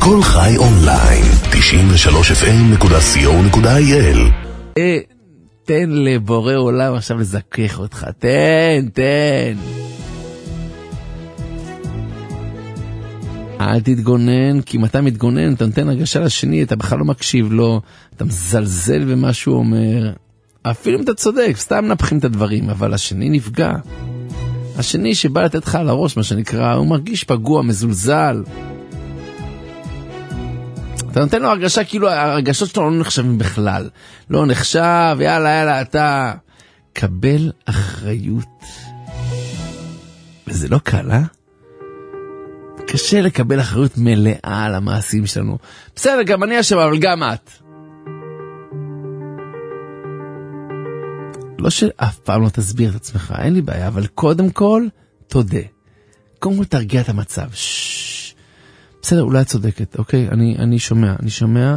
כל חי אונליין, 93fm.co.il. תן לבורא עולם עכשיו לזכך אותך, תן. אל תתגונן, כי אם אתה מתגונן, אתה נותן הרגשה לשני, אתה בכלל לא מקשיב לו, אתה מזלזל במה שהוא אומר. אפילו אם אתה צודק, סתם נפחים את הדברים, אבל השני נפגע. השני שבא לתת לך על הראש, מה שנקרא, הוא מרגיש פגוע, מזולזל. אתה נותן לו הרגשה כאילו הרגשות שלו לא נחשבים בכלל. לא נחשב, יאללה, אתה קבל אחריות. וזה לא קל, אה? קשה לקבל אחריות מלאה על המעשים שלנו. בסדר, גם אני אשם, אבל גם את. לא שאף פעם לא תסביר את עצמך, אין לי בעיה, אבל קודם כל, תודה. קודם כל תרגיע את המצב. בסדר, אולי את צודקת, אוקיי? אני שומע.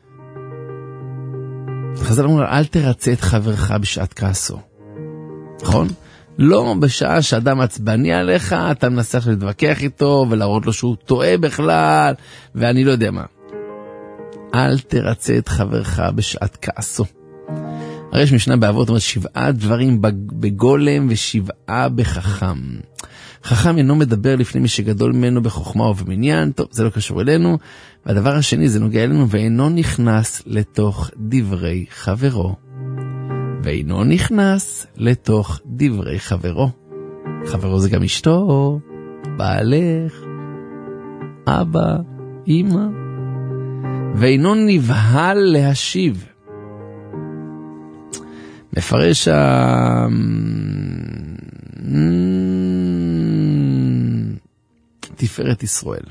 חז"ל אומר, אל תרצה את חברך בשעת כעסו. נכון? לא בשעה שאדם עצבני עליך, אתה מנסה להתווכח איתו ולהראות לו שהוא טועה בכלל, ואני לא יודע מה. אל תרצה את חברך בשעת כעסו. הרי יש משנה באבות, אומרת 7 דברים בגולם ו7 בחכם. חכם אינו מדבר לפני מי שגדול ממנו בחוכמה ובמניין, טוב, זה לא קשור אלינו. והדבר השני, זה נוגע אלינו, ואינו נכנס לתוך דברי חברו. ואינו נכנס לתוך דברי חברו. חברו זה גם אשתו, בעלך, אבא, אמא. ואינו נבהל להשיב. מפרש תפארת ישראל.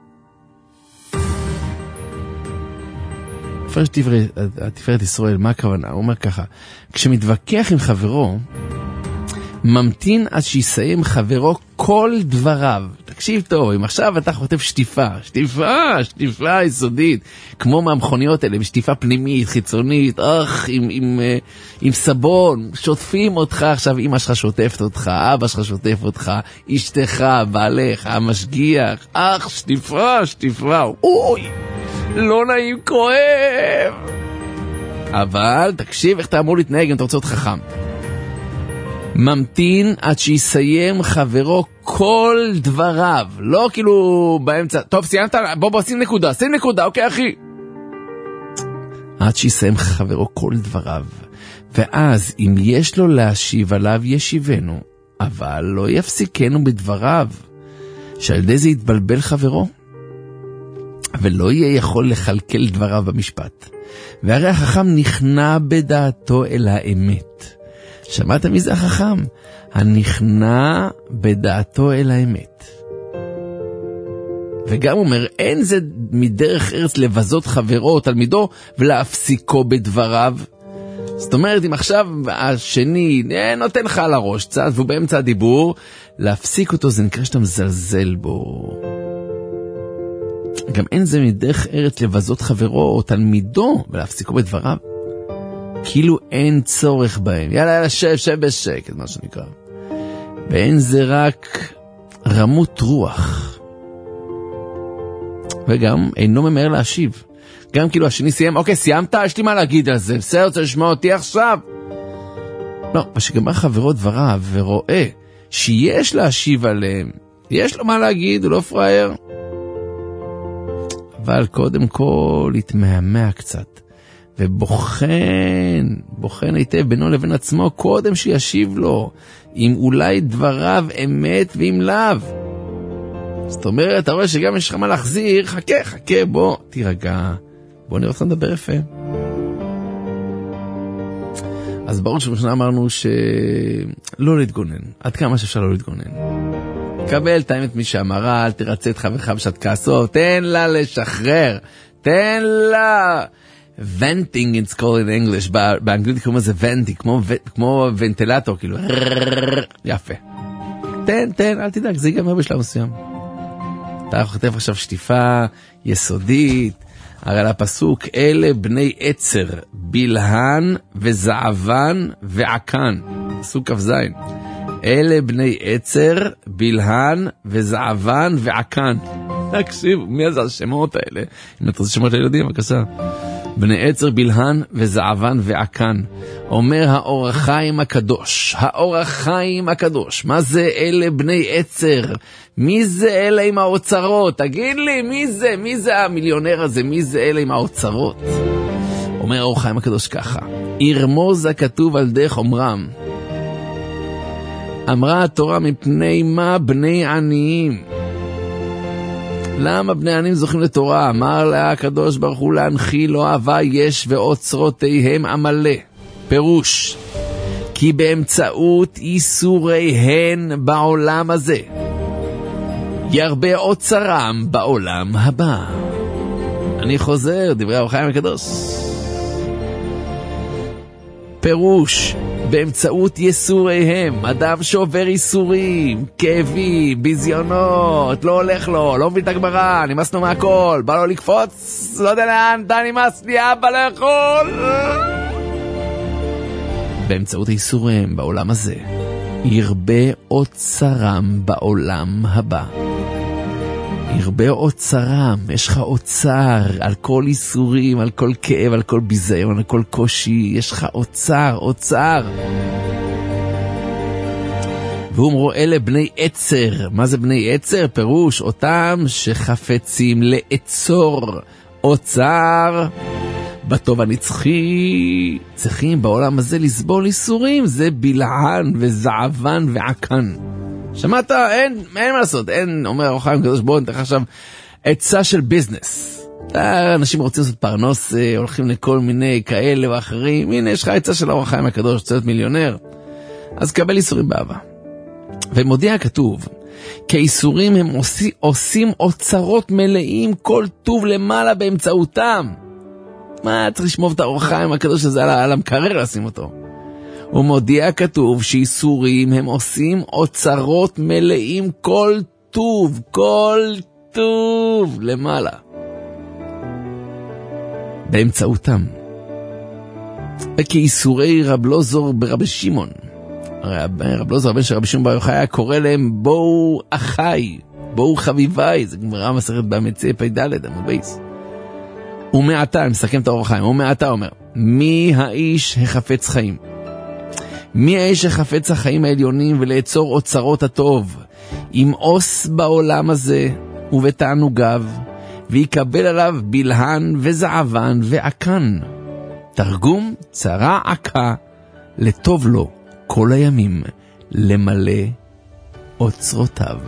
מפרש תפארת ישראל, מה הכוונה? הוא אומר ככה, כשמתווכח עם חברו, ממתין עד שיסיים חברו כל דבריו. תקשיב טוב, אם עכשיו אתה חוטף שטיפה יסודית, כמו מהמכוניות האלה, שטיפה פנימית, חיצונית, עם סבון, שוטפים אותך, עכשיו אמא שלך שוטפת אותך, אבא שלך שוטף אותך, אשתך, בעלך, המשגיח, שטיפה, אוי, לא נעים, כואב. אבל תקשיב איך אתה אמור להתנהג אם אתה רוצה להיות חכם. ממתין עד שיסיים חברו כל דבריו, לא כאילו באמצע, טוב סיימת, בוא שים נקודה, אוקיי אחי. עד שיסיים חברו כל דבריו, ואז אם יש לו להשיב עליו ישיבנו, אבל לא יפסיקנו בדבריו, שעל ידי זה יתבלבל חברו, ולא יהיה יכול לחלקל דבריו במשפט. והרי החכם נכנע בדעתו אל האמת. שמעת מי זה החכם? הנכנע בדעתו אל האמת. וגם אומר, אין זה מדרך ארץ לבזות חברו או תלמידו ולהפסיקו בדבריו. זאת אומרת, אם עכשיו השני נותן לך על הראש קצת והוא באמצע הדיבור, להפסיק אותו זה נקרא שאתה מזלזל בו. גם אין זה מדרך ארץ לבזות חברו או תלמידו ולהפסיקו בדבריו. כאילו אין צורך בהם. יאללה, שב בשקט, מה שנקרא. ואין זה רק רמות רוח. וגם אינו ממהר להשיב. גם כאילו השני סיים, אוקיי, סיימת? יש לי מה להגיד על זה. בסדר, רוצה לשמוע אותי עכשיו? לא, ושגמר חברו דבריו ורואה שיש להשיב עליהם, יש לו מה להגיד, הוא לא פראייר. אבל קודם כל התמהמה קצת. ובוחן היטב בינו לבין עצמו קודם שישיב לו, אם אולי דבריו אמת ואם לאו. זאת אומרת, אתה רואה שגם יש לך מה להחזיר, חכה, בוא, תירגע, בוא נראה אותך לדבר יפה. אז ברור שבשנה אמרנו שלא להתגונן, עד כמה שאפשר לא להתגונן. קבל את האמת מי שאמרה, אל תרצה את חברך בשעת כעסו, תן לה לשחרר, תן לה... venting it's called in English, באנגלית קוראים לזה venting, כמו ונטילטור, כאילו, יפה. תן, אל תדאג, זה ייגמר בשלב מסוים. אתה חוטף עכשיו שטיפה יסודית, הרי לפסוק, אלה בני עצר, בלהן וזעבן ועקן. פסוק כ"ז. אלה בני עצר, בלהן וזעבן ועקן. תקשיב, מי זה השמות האלה? אם אתה רוצה שמות לילדים, בבקשה. בני עצר, בלהן וזעבן ועקן. אומר האור החיים הקדוש, האור החיים הקדוש. מה זה אלה בני עצר? מי זה אלה עם האוצרות? תגיד לי, מי זה המיליונר הזה? מי זה אלה עם האוצרות? אומר האור החיים הקדוש ככה, ירמוז הכתוב על דרך אומרם. אמרה התורה, מפני מה בני עניים? למה בני עניים זוכים לתורה? אמר לה הקדוש ברוך הוא, להנחיל לו אהבה יש ואוצרותיהם עמלה. פירוש, כי באמצעות ייסוריהן בעולם הזה ירבה אוצרם בעולם הבא. אני חוזר, דברי האור החיים הקדוש. פירוש, באמצעות ייסוריהם, אדם שעובר ייסורים, כאבים, ביזיונות, לא הולך לו, לא מבין את הגמרא, נמאסנו מהכל, בא לו לקפוץ, לא יודע לאן, דה נמאס לי, אבא לא יכול. באמצעות ייסוריהם בעולם הזה, ירבה אוצרם בעולם הבא. ירבה אוצרם, יש לך אוצר על כל ייסורים, על כל כאב, על כל ביזיון, על כל קושי, יש לך אוצר. והוא אומר, אלה בני עצר. מה זה בני עצר? פירוש, אותם שחפצים לעצור אוצר בטוב הנצחי. צריכים בעולם הזה לסבול ייסורים, זה בלען וזעבן ועקן. שמעת? אין מה לעשות, אומר האור החיים הקדוש, בואו נתך עכשיו עצה של ביזנס. אנשים רוצים לעשות פרנוס, הולכים לכל מיני כאלה ואחרים, הנה יש לך עצה של האור החיים הקדוש, רוצה להיות מיליונר, אז קבל ייסורים באהבה. ומודיע הכתוב, כי ייסורים הם עושים אוצרות מלאים, כל טוב למעלה באמצעותם. מה צריך לשמוב את האור החיים הקדוש הזה על המקרר לשים אותו? הוא מודיע כתוב שייסורים הם עושים אוצרות מלאים, כל טוב למעלה באמצעותם. וכי ייסורי רב לוזור ברבי שמעון, רב לוזור הבן של רבי שמעון בר יוחאי היה קורא להם בואו אחי, בואו חביביי, זה גמרא מסכת באמצעי פ"ד עמוד בייס. ומעתה, אני מסכם את האור החיים, ומעתה אומר, מי האיש החפץ חיים? מי האיש שחפץ החיים העליונים ולעצור אוצרות הטוב, ימאוס בעולם הזה ובתענוגיו, ויקבל עליו בלהן וזעבן ועקן. תרגום, צרה עקה, לטוב לו כל הימים, למלא אוצרותיו.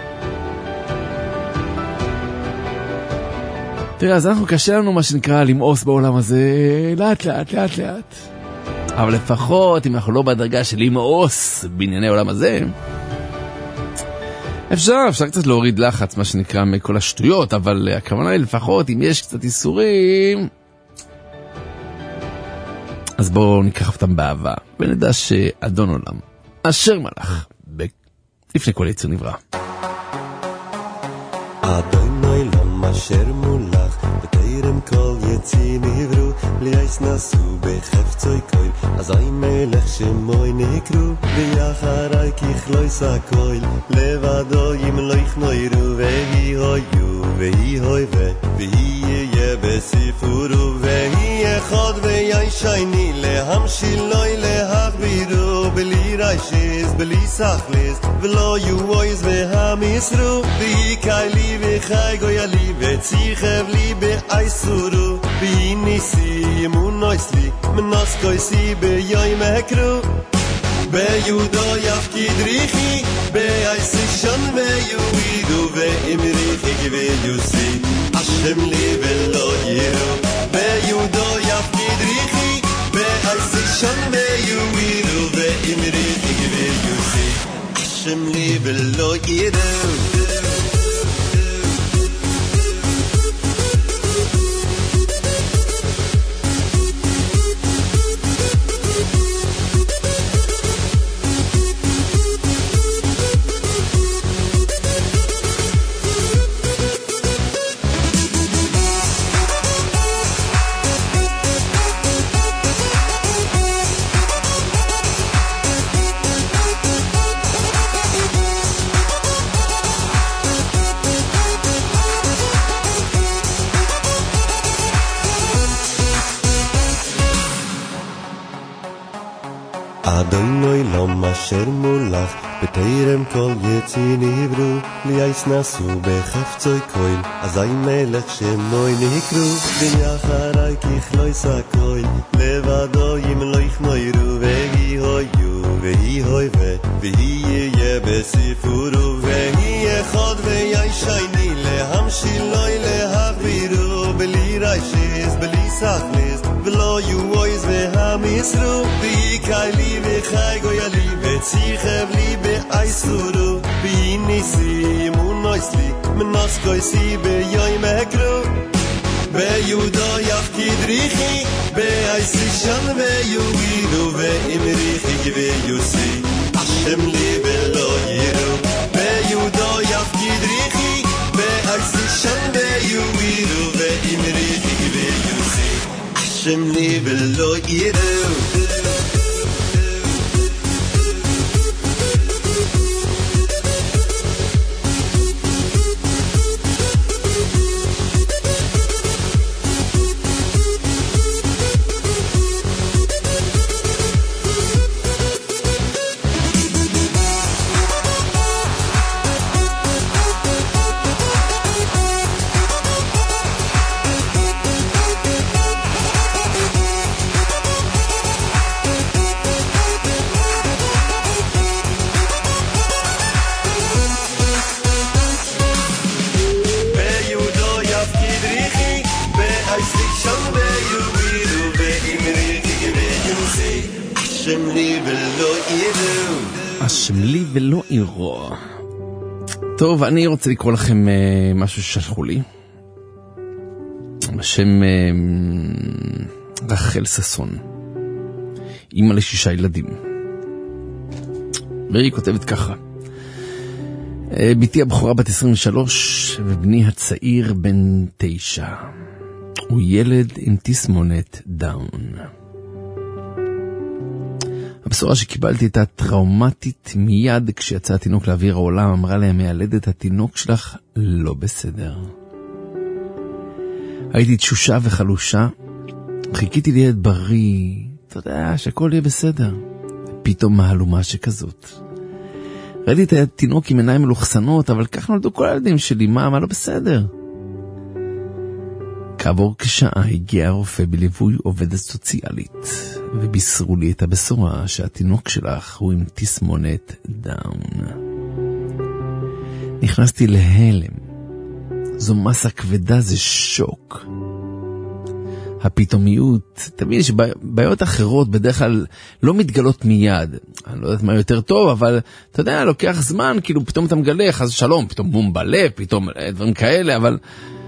תראה, אז אנחנו קשה לנו מה שנקרא למאוס בעולם הזה, לאט. אבל לפחות, אם אנחנו לא בדרגה של למאוס בענייני העולם הזה, אפשר קצת להוריד לחץ, מה שנקרא, מכל השטויות, אבל הכוונה היא לפחות, אם יש קצת איסורים, אז בואו ניקח אותם באהבה, ונדע שאדון עולם, אשר מלך, לפני כל יצור נברא. אדון עולם אשר מולך, בטרם כל יציר נברו, ליאס נסו בחפצוי קויל, אזי מלך שמוי נקרו, ויחרי ככלוי סקויל, לבדו ימלוך נוירו, והי הויו, והי הויבה, והי יהיה בסיפורו, והי אחד ויי שייני, להמשילוי להכבירו, בלי ריישיס, בלי סחליס, ולא יוויז והמיסרו, והי קיילי וחי גוילי, וציחב לי באיסורו, והי ניסי ימונויס לי, מנסקויסי ביוי מקרו, ביודו יפקיד ריחי, באיסישון ויוידו, ואמריחי גביוסי, השם לי ולא ירו, ביודו יפקיד ריחי, באיסישון ויוידו, ואמריחי גביוסי, השם לי ולא ירו. אדוני לום אשר מולך בטרם כל יציר נברו ליעש נשאו בחפצוי כהן אזי מלך שמוי נקרו בניחרי ככלוי סכוי לבדו ימלוך נוירו והיא הויו והיא הויבה והיא יהיה בסיפורו והיא אחד ויהי שייני להמשילוי להגבירו בלי ריישיס בלי סכליס ולא יהיו אויז והמסרו והיא קיילי וחי גוילי וציחב לי באיסורו והיא ניסי מונויס לי מנוס קויסי ביום הקרו ביהודו יפקיד ריחי באיסי שם ויוגידו ואמריחי ויוסי השם לי ולא ירו ביהודו יפקיד ריחי באיסי שם ויוגידו ואמריחי ויוסי השם לי ולא ירו השם לי ולא ירו. טוב, אני רוצה לקרוא לכם משהו ששלחו לי בשם רחל ססון, אמא ל6 ילדים, והיא כותבת ככה: ביתי הבכורה בת 23 ובני הצעיר בן 9, הוא ילד עם תסמונת דאון. הבשורה שקיבלתי הייתה טראומטית. מיד כשיצא התינוק לאוויר העולם אמרה להם, הילדת התינוק שלך לא בסדר. הייתי תשושה וחלושה, חיכיתי לילד בריא, אתה יודע שהכל יהיה בסדר. פתאום מהלומה שכזאת. ראיתי את התינוק עם עיניים מלוכסנות, אבל כך נולדו כל הילדים שלי, מה לא בסדר? כעבור כשעה הגיע הרופא בליווי עובדת סוציאלית, ובישרו לי את הבשורה שהתינוק שלך הוא עם תסמונת דאון. נכנסתי להלם. זו מסה כבדה, זה שוק. הפתאומיות, תמיד יש בעיות אחרות בדרך כלל לא מתגלות מיד. אני לא יודעת מה יותר טוב, אבל אתה יודע, לוקח זמן, כאילו פתאום אתה מגלה, חס שלום, פתאום בום בלב, פתאום דברים כאלה, אבל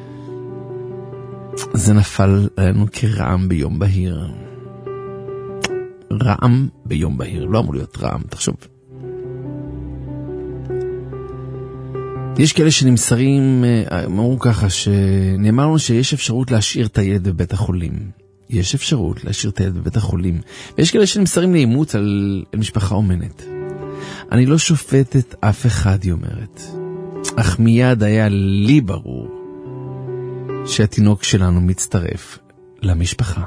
זה נפל עלינו כרעם ביום בהיר. רעם ביום בהיר, לא אמור להיות רעם, תחשוב. יש כאלה שנמסרים, אמרו ככה, שנאמר לנו שיש אפשרות להשאיר את הילד בבית החולים. יש אפשרות להשאיר את הילד בבית החולים. ויש כאלה שנמסרים לאימוץ על משפחה אומנת. אני לא שופטת אף אחד, היא אומרת. אך מיד היה לי ברור שהתינוק שלנו מצטרף למשפחה.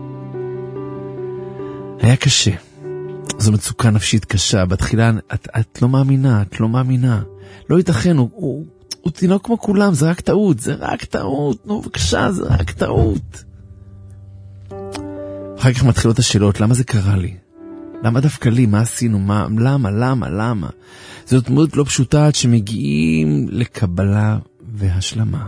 היה קשה. זו מצוקה נפשית קשה. בתחילה את לא מאמינה, את לא מאמינה. לא ייתכן, הוא תינוק כמו כולם, זה רק טעות, זה רק טעות, נו בבקשה, זה רק טעות. אחר כך מתחילות השאלות, למה זה קרה לי? למה דווקא לי? מה עשינו? למה? זאת דמות לא פשוטה עד שמגיעים לקבלה והשלמה.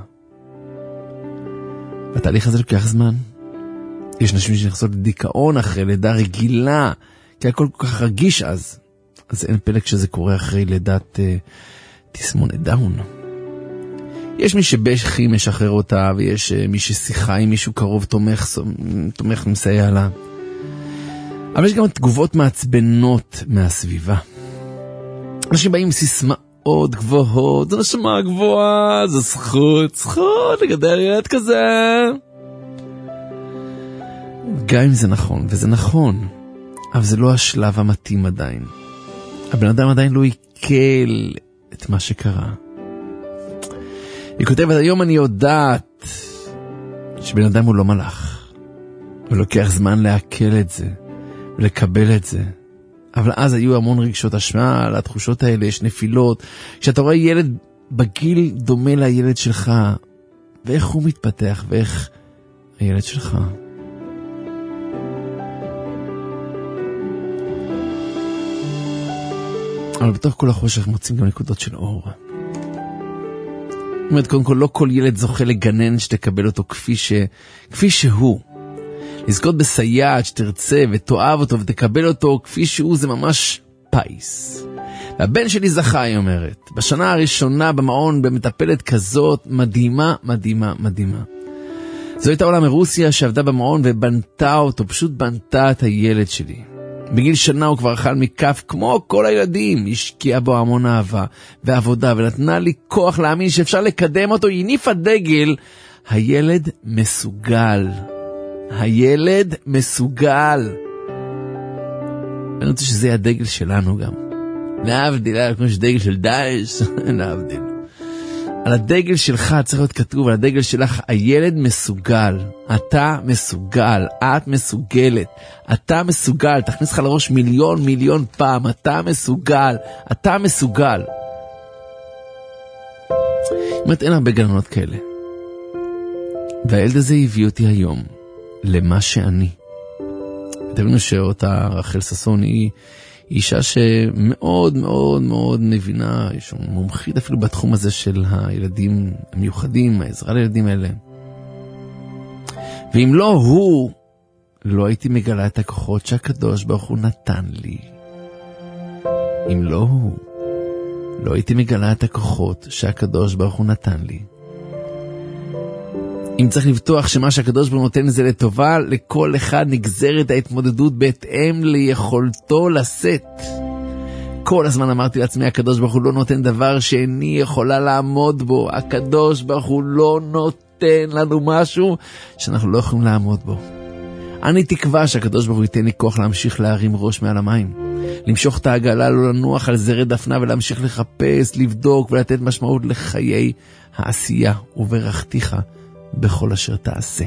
והתהליך הזה לוקח זמן. יש נשים שנכנסות לדיכאון אחרי לידה רגילה, כי הכל כל כך רגיש אז אין פלא שזה קורה אחרי לידת תסמונת דאון. יש מי שבכי משחרר אותה, ויש מי ששיחה עם מישהו קרוב תומך ומסייע לה. אבל יש גם תגובות מעצבנות מהסביבה. אנשים באים עם סיסמאות גבוהות, זו נשמה גבוהה, זו זכות לגדל ילד כזה. גם אם זה נכון, וזה נכון, אבל זה לא השלב המתאים עדיין. הבן אדם עדיין לא יקל את מה שקרה. היא כותבת, היום אני יודעת שבן אדם הוא לא מלאך, ולוקח זמן להקל את זה ולקבל את זה. אבל אז היו המון רגשות אשמה, על התחושות האלה, יש נפילות. כשאתה רואה ילד בגיל דומה לילד שלך, ואיך הוא מתפתח, ואיך הילד שלך. אבל בתוך כל החושך מוצאים גם נקודות של אור. זאת אומרת, קודם כל, לא כל ילד זוכה לגנן שתקבל אותו כפי שהוא. לזכות בסייעת שתרצה ותאהב אותו ותקבל אותו כפי שהוא, זה ממש פייס. והבן שלי זכה, היא אומרת, בשנה הראשונה במעון במטפלת כזאת מדהימה, מדהימה, מדהימה. זו הייתה עולה מרוסיה שעבדה במעון ובנתה אותו, פשוט בנתה את הילד שלי. בגיל שנה הוא כבר אכל מכף כמו כל הילדים, השקיעה בו המון אהבה ועבודה ונתנה לי כוח להאמין שאפשר לקדם אותו, היא הניפה דגל, הילד מסוגל. הילד מסוגל. אני רוצה שזה יהיה הדגל שלנו גם. להבדיל, כמו שדגל של דאעש, להבדיל. על הדגל שלך צריך להיות כתוב, על הדגל שלך, הילד מסוגל, אתה מסוגל, את מסוגלת, אתה מסוגל, תכניס לך לראש מיליון פעם, אתה מסוגל, אתה מסוגל. זאת אומרת, אין הרבה גננות כאלה. והילד הזה הביא אותי היום למה שאני. תבינו שאותה רחל ססון היא אישה שמאוד מאוד מאוד מבינה, יש מומחית אפילו בתחום הזה של הילדים המיוחדים, העזרה לילדים האלה. ואם לא הוא, לא הייתי מגלה את הכוחות שהקדוש ברוך הוא נתן לי. אם לא הוא, לא הייתי מגלה את הכוחות שהקדוש ברוך הוא נתן לי. אם צריך לבטוח שמה שהקדוש ברוך הוא נותן זה לטובה, לכל אחד נגזרת ההתמודדות בהתאם ליכולתו לשאת. כל הזמן אמרתי לעצמי, הקדוש ברוך הוא לא נותן דבר שאיני יכולה לעמוד בו. הקדוש ברוך הוא לא נותן לנו משהו שאנחנו לא יכולים לעמוד בו. אני תקווה שהקדוש ברוך הוא ייתן לי כוח להמשיך להרים ראש מעל המים. למשוך את העגלה, לא לנוח על זרי דפנה ולהמשיך לחפש, לבדוק ולתת משמעות לחיי העשייה. וברכתיך בכל אשר תעשה.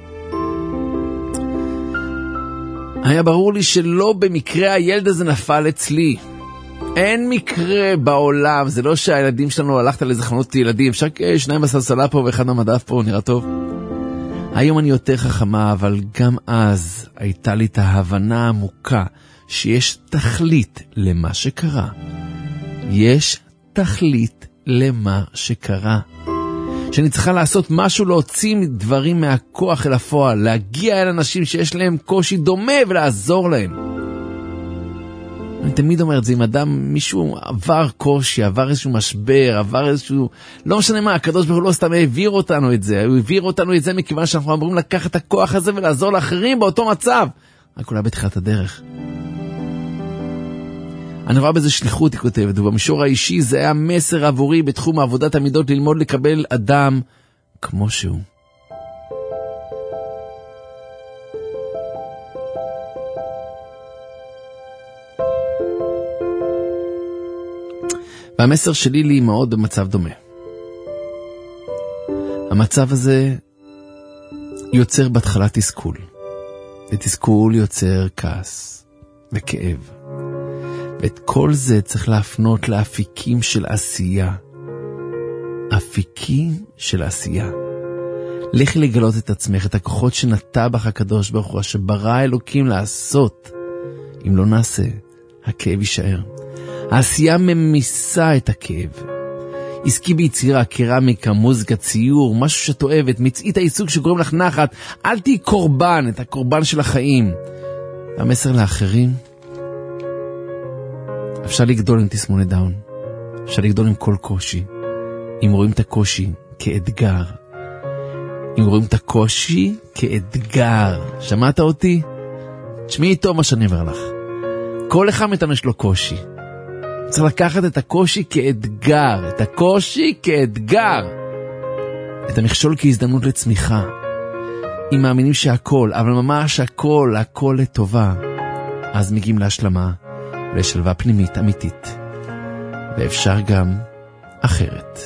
היה ברור לי שלא במקרה הילד הזה נפל אצלי. אין מקרה בעולם, זה לא שהילדים שלנו הלכת לאיזה חנות ילדים, אפשר שניים בסלסלה פה ואחד במדף פה, נראה טוב. היום אני יותר חכמה, אבל גם אז הייתה לי את ההבנה העמוקה שיש תכלית למה שקרה. יש תכלית למה שקרה. שאני צריכה לעשות משהו, להוציא דברים מהכוח אל הפועל, להגיע אל אנשים שיש להם קושי דומה ולעזור להם. אני תמיד אומר את זה, אם אדם, מישהו עבר קושי, עבר איזשהו משבר, עבר איזשהו, לא משנה מה, הקדוש ברוך הוא לא סתם העביר אותנו את זה, הוא העביר אותנו את זה מכיוון שאנחנו אמורים לקחת את הכוח הזה ולעזור לאחרים באותו מצב. רק אולי בתחילת הדרך. אני רואה בזה שליחות, היא כותבת, ובמישור האישי זה היה מסר עבורי בתחום עבודת המידות ללמוד לקבל אדם כמו שהוא. והמסר שלי לי מאוד במצב דומה. המצב הזה יוצר בהתחלה תסכול. ותסכול יוצר כעס וכאב. ואת כל זה צריך להפנות לאפיקים של עשייה. אפיקים של עשייה. לך לגלות את עצמך, את הכוחות שנטע בך הקדוש ברוך הוא, שברא אלוקים לעשות. אם לא נעשה, הכאב יישאר. העשייה ממיסה את הכאב. עסקי ביצירה, קרמיקה, מוזיקה, ציור, משהו שאת אוהבת, מצאי את העיסוק שגורם לך נחת, אל תהי קורבן, את הקורבן של החיים. המסר לאחרים, אפשר לגדול עם תסמונת דאון, אפשר לגדול עם כל קושי, אם רואים את הקושי כאתגר, אם רואים את הקושי כאתגר. שמעת אותי? תשמעי טוב מה שאני אומר לך. כל אחד מתמש לו קושי. צריך לקחת את הקושי כאתגר, את הקושי כאתגר, את המכשול כהזדמנות לצמיחה. אם מאמינים שהכל, אבל ממש הכל לטובה, אז מגיעים להשלמה ולשלווה פנימית אמיתית. ואפשר גם אחרת.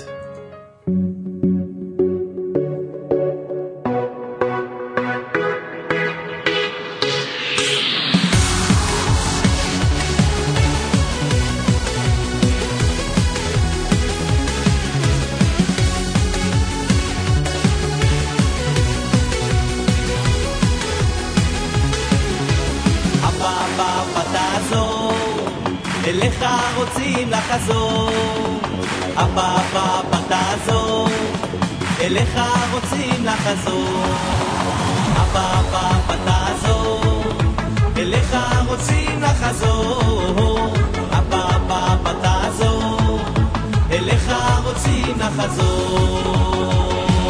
אליך רוצים לחזור, אבא אבא תעזור, אליך רוצים לחזור, אבא אבא תעזור, אליך רוצים לחזור, אבא אבא תעזור, אליך רוצים לחזור.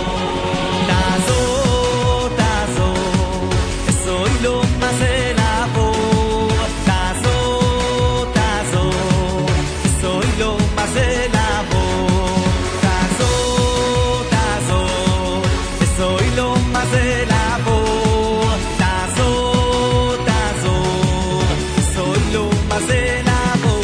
תעזור, תעזור, אסוי לו מה זה לעבור, תעזור, תעזור, אסוי לו מה זה לעבור, תעזור, תעזור, אסוי לו מה זה לעבור, תעזור, תעזור, אסוי לו מה זה לעבור.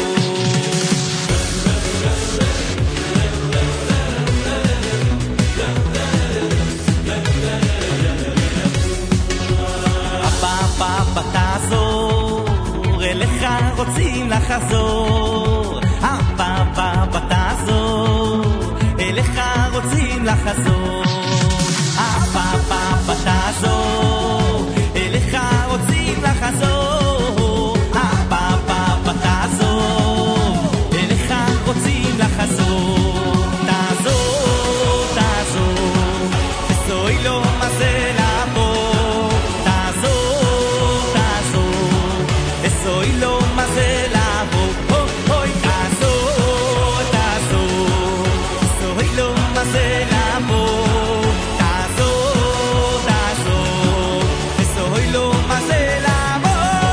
אליך רוצים לחזור, אבא אבא תעזור, אליך רוצים לחזור, אבא אבא תעזור, אליך רוצים לחזור, אבא אבא תעזור, אליך רוצים לחזור, תעזור, תעזור, אסוי לו מה זה לעבור, תעזור, תעזור, אסוי לו מה זה לעבור, אוי תעזור, תעזור, אסוי לו מה זה לעבור, תעזור, תעזור, אסוי לו מה זה לעבור.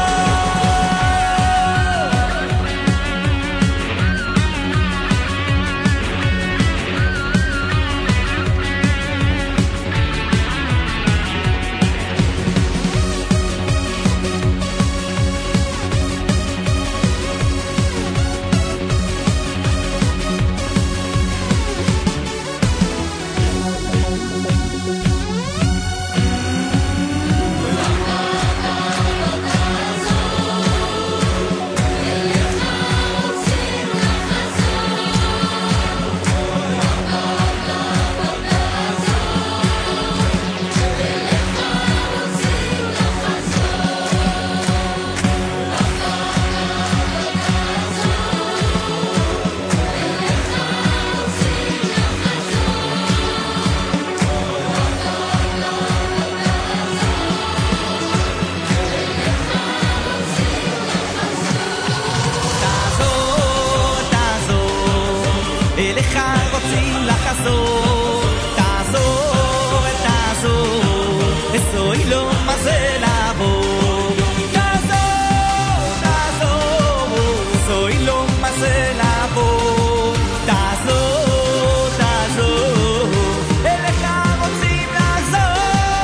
אליך רוצים לחזור, תעזור, תעזור, אסוי לו מה זה לעבור, תעזור, תעזור, אסוי לו מה זה לעבור, תעזור, תעזור, אליך רוצים לחזור.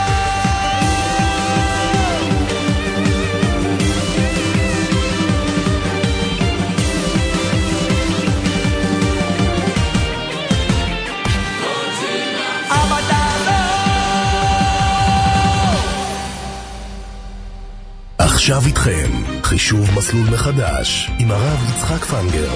עכשיו איתכם חישוב מסלול מחדש עם הרב יצחק פנגר.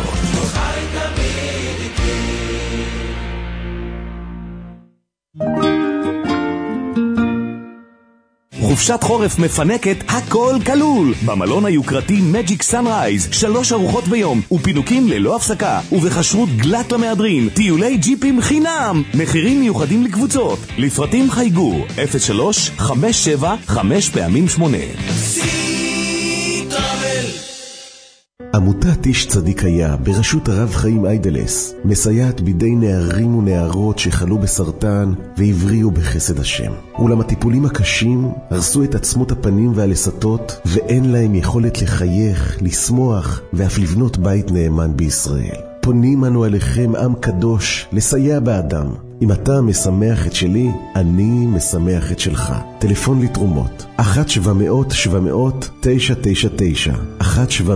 חופשת חורף מפנקת, הכל כלול. במלון היוקרתי מג'יק סנרייז, 3 ארוחות ביום ופינוקים ללא הפסקה, ובחשרות גלת למהדרין, טיולי ג'יפים חינם, מחירים מיוחדים לקבוצות. לפרטים חייגו 03-57-5x8. עמותת איש צדיק היה בראשות הרב חיים איידלס מסייעת בידי נערים ונערות שחלו בסרטן והבריאו בחסד השם. אולם הטיפולים הקשים הרסו את עצמות הפנים והלסתות ואין להם יכולת לחייך, לשמוח ואף לבנות בית נאמן בישראל. פונים אנו אליכם עם קדוש לסייע באדם. אם אתה משמח את שלי, אני משמח את שלך. טלפון לתרומות 1-700-700-999 1-700-700-999.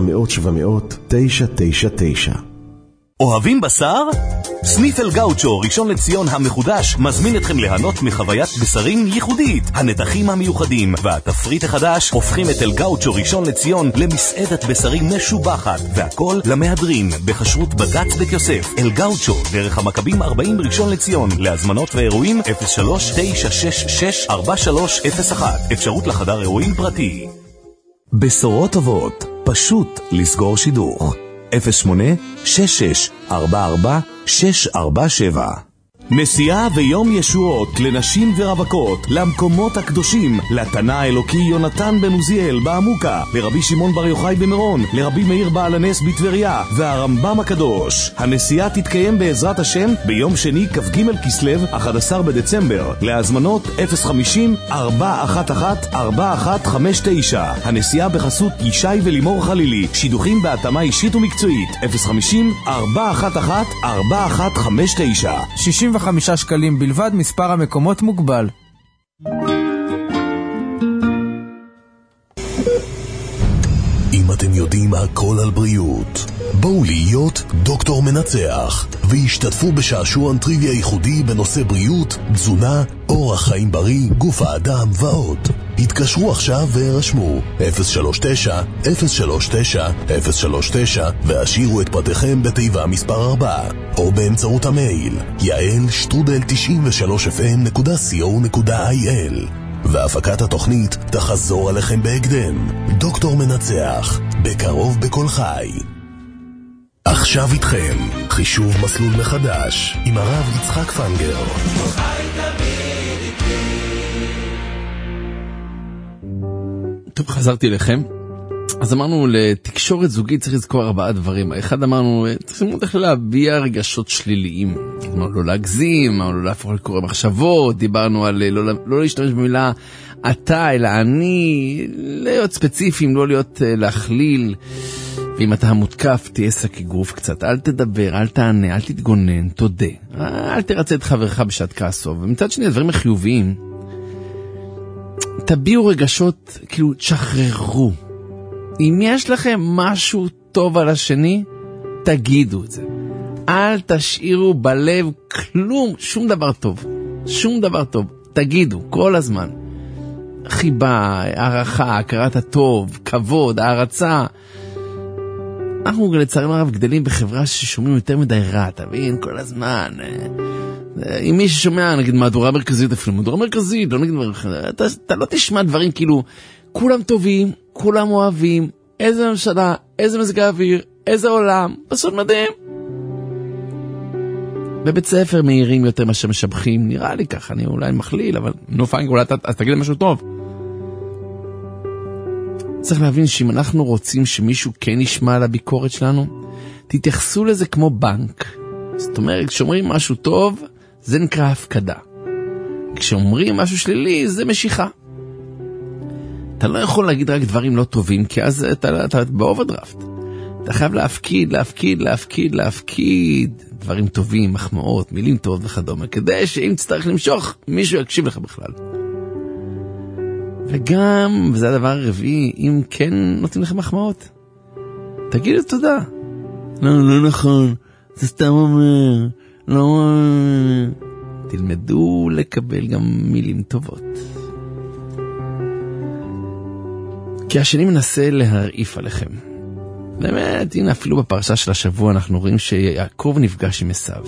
אוהבים בשר? סניף אל גאוצ'ו ראשון לציון המחודש מזמין אתכם ליהנות מחוויית בשרים ייחודית. הנתחים המיוחדים והתפריט החדש הופכים את אל גאוצ'ו ראשון לציון למסעדת בשרים משובחת, והכל למהדרין בחשרות בגץ בית יוסף. אל גאוצ'ו דרך המכבים 40 ראשון לציון. להזמנות ואירועים 03-966-4301. אפשרות לחדר אירועים פרטי. בשורות טובות, פשוט לסגור שידוך. 08-6644-647. נסיעה ויום ישועות לנשים ורווקות למקומות הקדושים, לתנא האלוקי יונתן בן עוזיאל בעמוקה, לרבי שמעון בר יוחאי במירון, לרבי מאיר בעל הנס בטבריה והרמב"ם הקדוש. הנסיעה תתקיים בעזרת השם ביום שני כ"ג כסלו 11 בדצמבר. להזמנות 050-411-4159. הנסיעה בחסות ישי ולימור חלילי, שידוכים בהתאמה אישית ומקצועית. 050-411-4159. 65 שקלים בלבד, מספר המקומות מוגבל. אם אתם יודעים הכל על בריאות, בואו להיות דוקטור מנצח והשתתפו בשעשועון טריוויה ייחודי בנושא בריאות, תזונה, אורח חיים בריא, גוף האדם ועוד. התקשרו עכשיו ורשמו 039-039-039 והשאירו את פרטיכם בתיבה מספר 4 או באמצעות המייל yael@93fm.co.il. והפקת התוכנית תחזור עליכם בהקדם. דוקטור מנצח, בקרוב בכל חי. עכשיו איתכם חישוב מסלול מחדש עם הרב יצחק פנגר. טוב, חזרתי לכם. אז אמרנו, לתקשורת זוגית צריך לזכור 4 דברים. אחד, אמרנו, צריכים איך להביע רגשות שליליים. אמרנו, לא להגזים, אמרנו, לא להפוך לקורא מחשבות, דיברנו על לא להשתמש במילה אתה, אלא אני, להיות ספציפיים, לא להיות להכליל. ואם אתה המותקף, תהיה שק אגרוף קצת. אל תדבר, אל תענה, אל תתגונן, תודה. אל תרצה את חברך בשעת כעסו. ומצד שני, הדברים החיוביים, תביעו רגשות, כאילו, תשחררו. אם יש לכם משהו טוב על השני, תגידו את זה. אל תשאירו בלב כלום, שום דבר טוב. שום דבר טוב. תגידו, כל הזמן. חיבה, הערכה, הכרת הטוב, כבוד, הערצה. אנחנו לצערנו הרב גדלים בחברה ששומעים יותר מדי רע, תבין, כל הזמן. אם מי ששומע, נגיד, מהדורה מרכזית, אפילו מהדורה מרכזית, לא נגיד, אתה לא תשמע דברים כאילו, כולם טובים, כולם אוהבים, איזה ממשלה, איזה מזג האוויר, איזה עולם, פשוט מדהים. בבית ספר מהירים יותר מה שמשבחים, נראה לי ככה, אני אולי מכליל, אבל פיינג, אולי אז תגיד משהו טוב. צריך להבין שאם אנחנו רוצים שמישהו כן ישמע על הביקורת שלנו, תתייחסו לזה כמו בנק. זאת אומרת, כשאומרים משהו טוב, זה נקרא הפקדה. כשאומרים משהו שלילי, זה משיכה. אתה לא יכול להגיד רק דברים לא טובים, כי אז אתה באוברדרפט. אתה חייב להפקיד דברים טובים, מחמאות, מילים טובות וכדומה, כדי שאם תצטרך למשוך, מישהו יקשיב לך בכלל. וגם, וזה הדבר הרביעי, אם כן נותנים לך מחמאות, תגידו תודה. לא נכון, זה סתם אומר, לא... תלמדו לקבל גם מילים טובות. כי השני מנסה להרעיף עליכם. באמת, הנה אפילו בפרשה של השבוע אנחנו רואים שיעקב נפגש עם עשיו.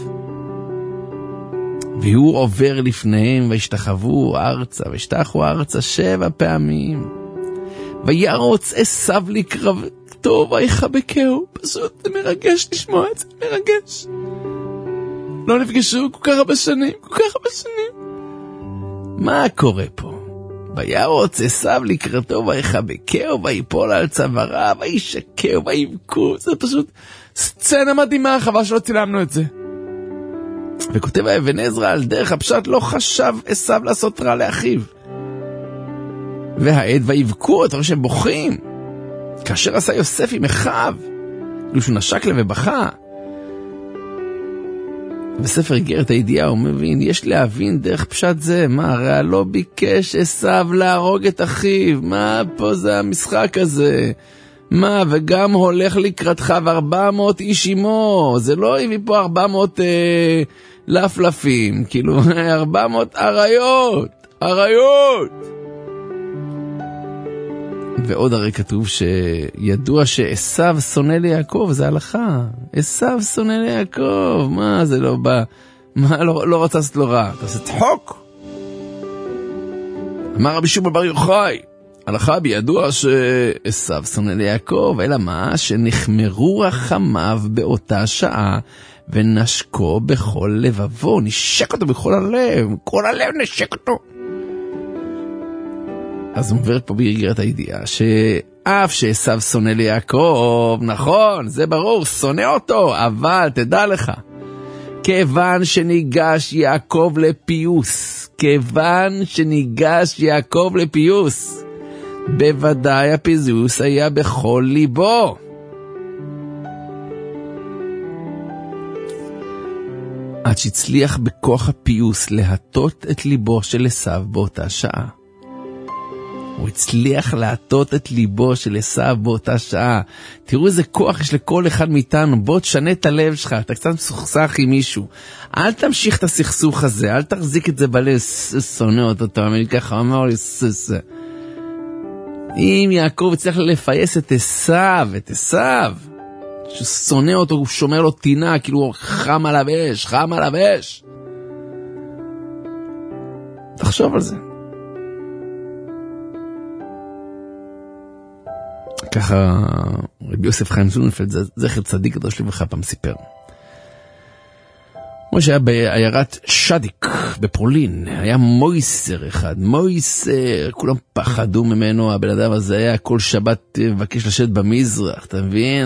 והוא עובר לפניהם וישתחוו ארצה, וישתחו ארצה 7 פעמים. וירוץ עשיו לקרבתו ויחבקהו. פשוט זה מרגש לשמוע את זה, מרגש. לא נפגשו כל כך הרבה שנים. מה קורה פה? וירוץ עשיו לקראתו ויחבקהו ויפול על צוואריו וישקהו ויבכו. זה פשוט סצנה מדהימה, חבל שלא צילמנו את זה. וכותב אבן עזרא על דרך הפשט, לא חשב עשיו לעשות רע לאחיו. והעד ויבכו, אתה רואה שהם בוכים. כאשר עשה יוסף עם אחיו, כאילו שהוא נשק לב ובכה. בספר איגרת הידיעה הוא מבין, יש להבין דרך פשט זה. מה, הרי לא ביקש עשיו להרוג את אחיו. מה פה זה המשחק הזה? מה, וגם הולך לקראתך ו400 איש עמו. זה לא הביא פה 400 לפלפים, כאילו 400 אריות. ועוד הרי כתוב שידוע שעשיו שונא ליעקב, זה הלכה. עשיו שונא ליעקב, מה זה לא בא, מה לא רוצה לעשות לו רע, אתה עושה צחוק. אמר רבי שמעון בר יוחאי, הלכה בידוע שעשיו שונא ליעקב, אלא מה? שנחמרו רחמיו באותה שעה, ונשקו בכל לבבו, נשק אותו בכל הלב, כל הלב נשק אותו. אז הוא מביא פה באיגרת הידיעה, שאף שעשיו שונא ליעקב, נכון, זה ברור, שונא אותו, אבל תדע לך, כיוון שניגש יעקב לפיוס, בוודאי הפיוס היה בכל ליבו. עד שהצליח בכוח הפיוס להטות את ליבו של עשיו באותה שעה. הוא הצליח להטות את ליבו של עשיו באותה שעה. תראו איזה כוח יש לכל אחד מאיתנו. בוא תשנה את הלב שלך, אתה קצת מסוכסך עם מישהו. אל תמשיך את הסכסוך הזה, אל תחזיק את זה בלב, שונא אותו, תאמין ככה, אמר לי, אם יעקב הצליח לפייס את עשיו, שהוא שונא אותו, הוא שומר לו טינה, כאילו חם עליו אש. תחשוב על זה. ככה רבי יוסף חיים זוננפלד, זכר צדיק קדוש לברכה, פעם סיפר. כמו שהיה בעיירת שדיק בפולין, היה מויסר אחד, כולם פחדו ממנו, הבן אדם הזה היה כל שבת מבקש לשבת במזרח, אתה מבין?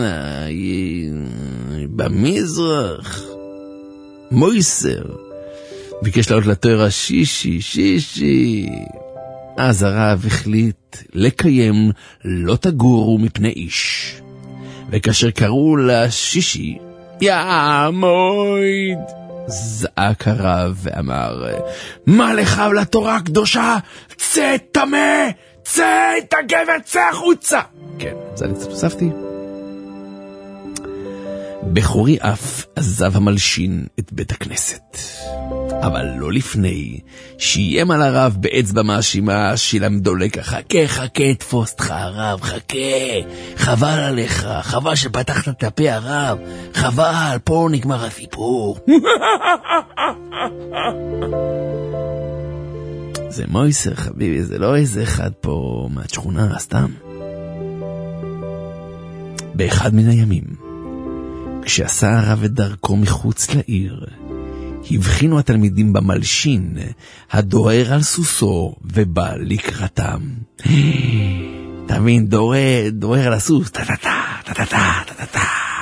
במזרח, מויסר, ביקש לעלות לתואר שישי. אז הרב החליט לקיים לא תגורו מפני איש. וכאשר קראו לשישי, יא מויד, זעק הרב ואמר, מה לך לתורה הקדושה? צא תמה, צא את הגבר, צא החוצה. כן, זה אני קצת הוספתי. בחורי אף עזב המלשין את בית הכנסת. אבל לא לפני שיים על הרב באצבע מאשימה שילמדו לך, חכה, תפוס אותך הרב, חבל עליך, חבל שפתחת את הפה הרב, חבל, פה נגמר הסיפור. זה מויסר חביבי, זה לא איזה אחד פה מהשכונה, סתם. באחד מן הימים, כשעשה הרב את דרכו מחוץ לעיר, הבחינו התלמידים במלשין, הדוהר על סוסו ובא לקראתם. תבין, דוהר על הסוס, טה-טה-טה.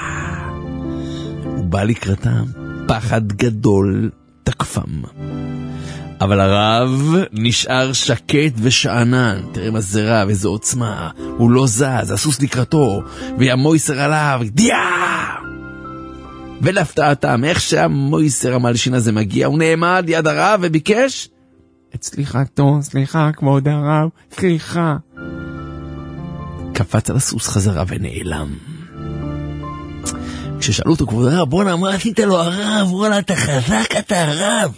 הוא בא לקראתם, פחד גדול תקפם. אבל הרב נשאר שקט ושענן. תראה מה זה רב, איזו עוצמה. הוא לא זז, הסוס לקראתו, והמויסר עליו, ולהפתעתם, איך שהמויסר המלשין הזה מגיע, הוא נעמד יד הרב וביקש את סליחה כבוד הרב, סליחה. קפץ על הסוס חזרה ונעלם. כששאלו אותו, כבוד הרב, בוא מה עשית לו הרב? וואלה, אתה חזק, אתה הרב.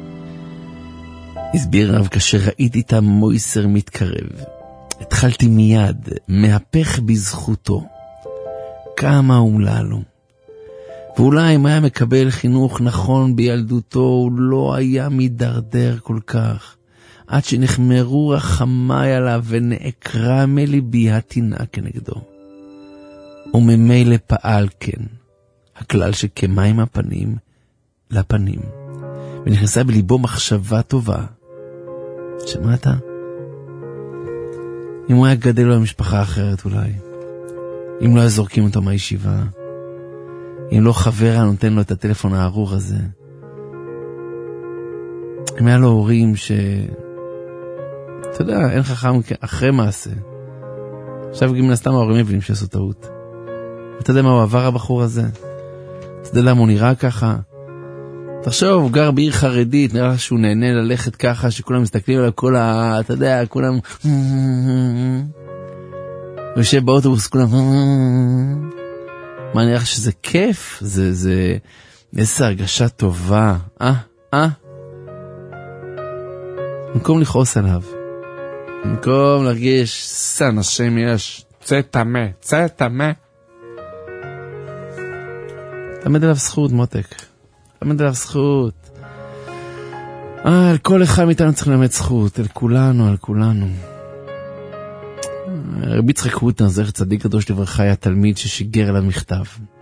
הסביר הרב, כאשר ראיתי את המויסר מתקרב, התחלתי מיד מהפך בזכותו. כמה עולה לו. ואולי אם היה מקבל חינוך נכון בילדותו, הוא לא היה מדרדר כל כך, עד שנחמרו רחמי עליו ונעקרה מליבי התינה כנגדו. וממילא פעל כן, הכלל שכמים הפנים לפנים, ונכנסה בליבו מחשבה טובה. שמעת? אם הוא היה גדל לו במשפחה אחרת אולי, אם לא היה זורקים אותו מהישיבה, אם לא חבר נותן לו את הטלפון הארור הזה, אם היה לו הורים אתה יודע, אין חכם אחרי מעשה. עכשיו מן הסתם ההורים מבינים שעשו טעות. אתה יודע מה הוא עבר הבחור הזה? אתה יודע למה הוא נראה ככה? תחשוב, הוא גר בעיר חרדית, נראה שהוא נהנה ללכת ככה, שכולם מסתכלים עליו, אתה יודע, כולם ויושב באוטובוס, כולם מה נראה שזה כיף? זה איזה הרגשה טובה. במקום לכעוס עליו, במקום להרגיש סן השם יש, צא תמה. תלמד עליו זכות, מותק. תלמד עליו זכות. על כל אחד מאיתנו צריך ללמד זכות. על כולנו. רבי יצחק הוטנר, זכר צדיק קדוש לברכה, היה תלמיד ששיגר אליו מכתב.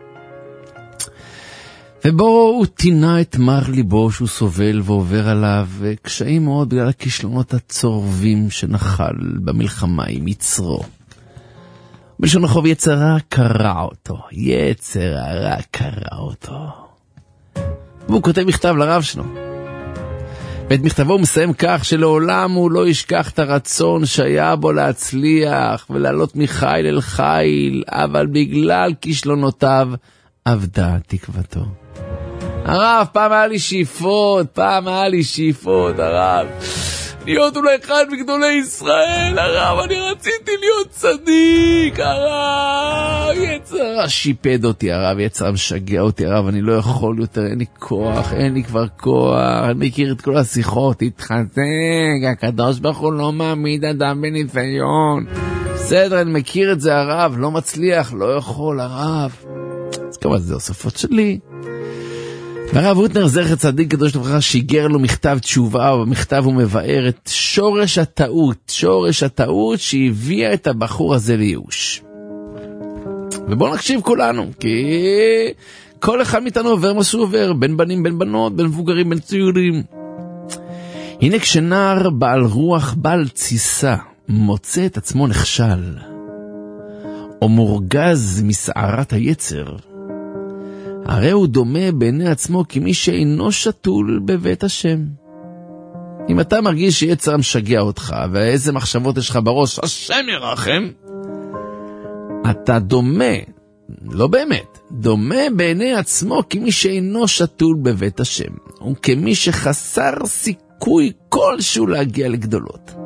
ובו הוא תינה את מר ליבו שהוא סובל ועובר עליו, וקשיים מאוד בגלל הכישלונות הצורבים שנחל במלחמה עם יצרו. בלשון החוב יצר הרע קרע אותו, יצר הרע קרע אותו. והוא כותב מכתב לרב שלו. ואת מכתבו הוא מסיים כך שלעולם הוא לא ישכח את הרצון שהיה בו להצליח ולעלות מחיל אל חיל, אבל בגלל כישלונותיו אבדה תקוותו. הרב, פעם היה לי שאיפות, הרב. להיות אולי אחד מגדולי ישראל, הרב, אני רציתי להיות צדיק, הרב. יצר שיפד אותי, הרב, יצר משגע אותי, הרב, אני לא יכול יותר, אין לי כוח, אין לי כבר כוח, אני מכיר את כל השיחות, התחזק, הקדוש ברוך הוא לא מעמיד אדם בניסיון. בסדר, אני מכיר את זה, הרב, לא מצליח, לא יכול, הרב. אז כמובן, זה הוספות שלי. והרב הוטנר, זכר צדיק קדוש לברכה, שיגר לו מכתב תשובה, ובמכתב הוא מבאר את שורש הטעות שהביאה את הבחור הזה לייאוש. ובואו נקשיב כולנו, כי כל אחד מאיתנו עובר מה שהוא עובר, בין בנים, בין בנות, בין מבוגרים, בין צעירים. הנה כשנער בעל רוח, בעל תסיסה, מוצא את עצמו נכשל, או מורגז מסערת היצר, הרי הוא דומה בעיני עצמו כמי שאינו שתול בבית השם. אם אתה מרגיש שיצר משגע אותך, ואיזה מחשבות יש לך בראש, השם ירחם, אתה דומה, לא באמת, דומה בעיני עצמו כמי שאינו שתול בבית השם, וכמי שחסר סיכוי כלשהו להגיע לגדולות.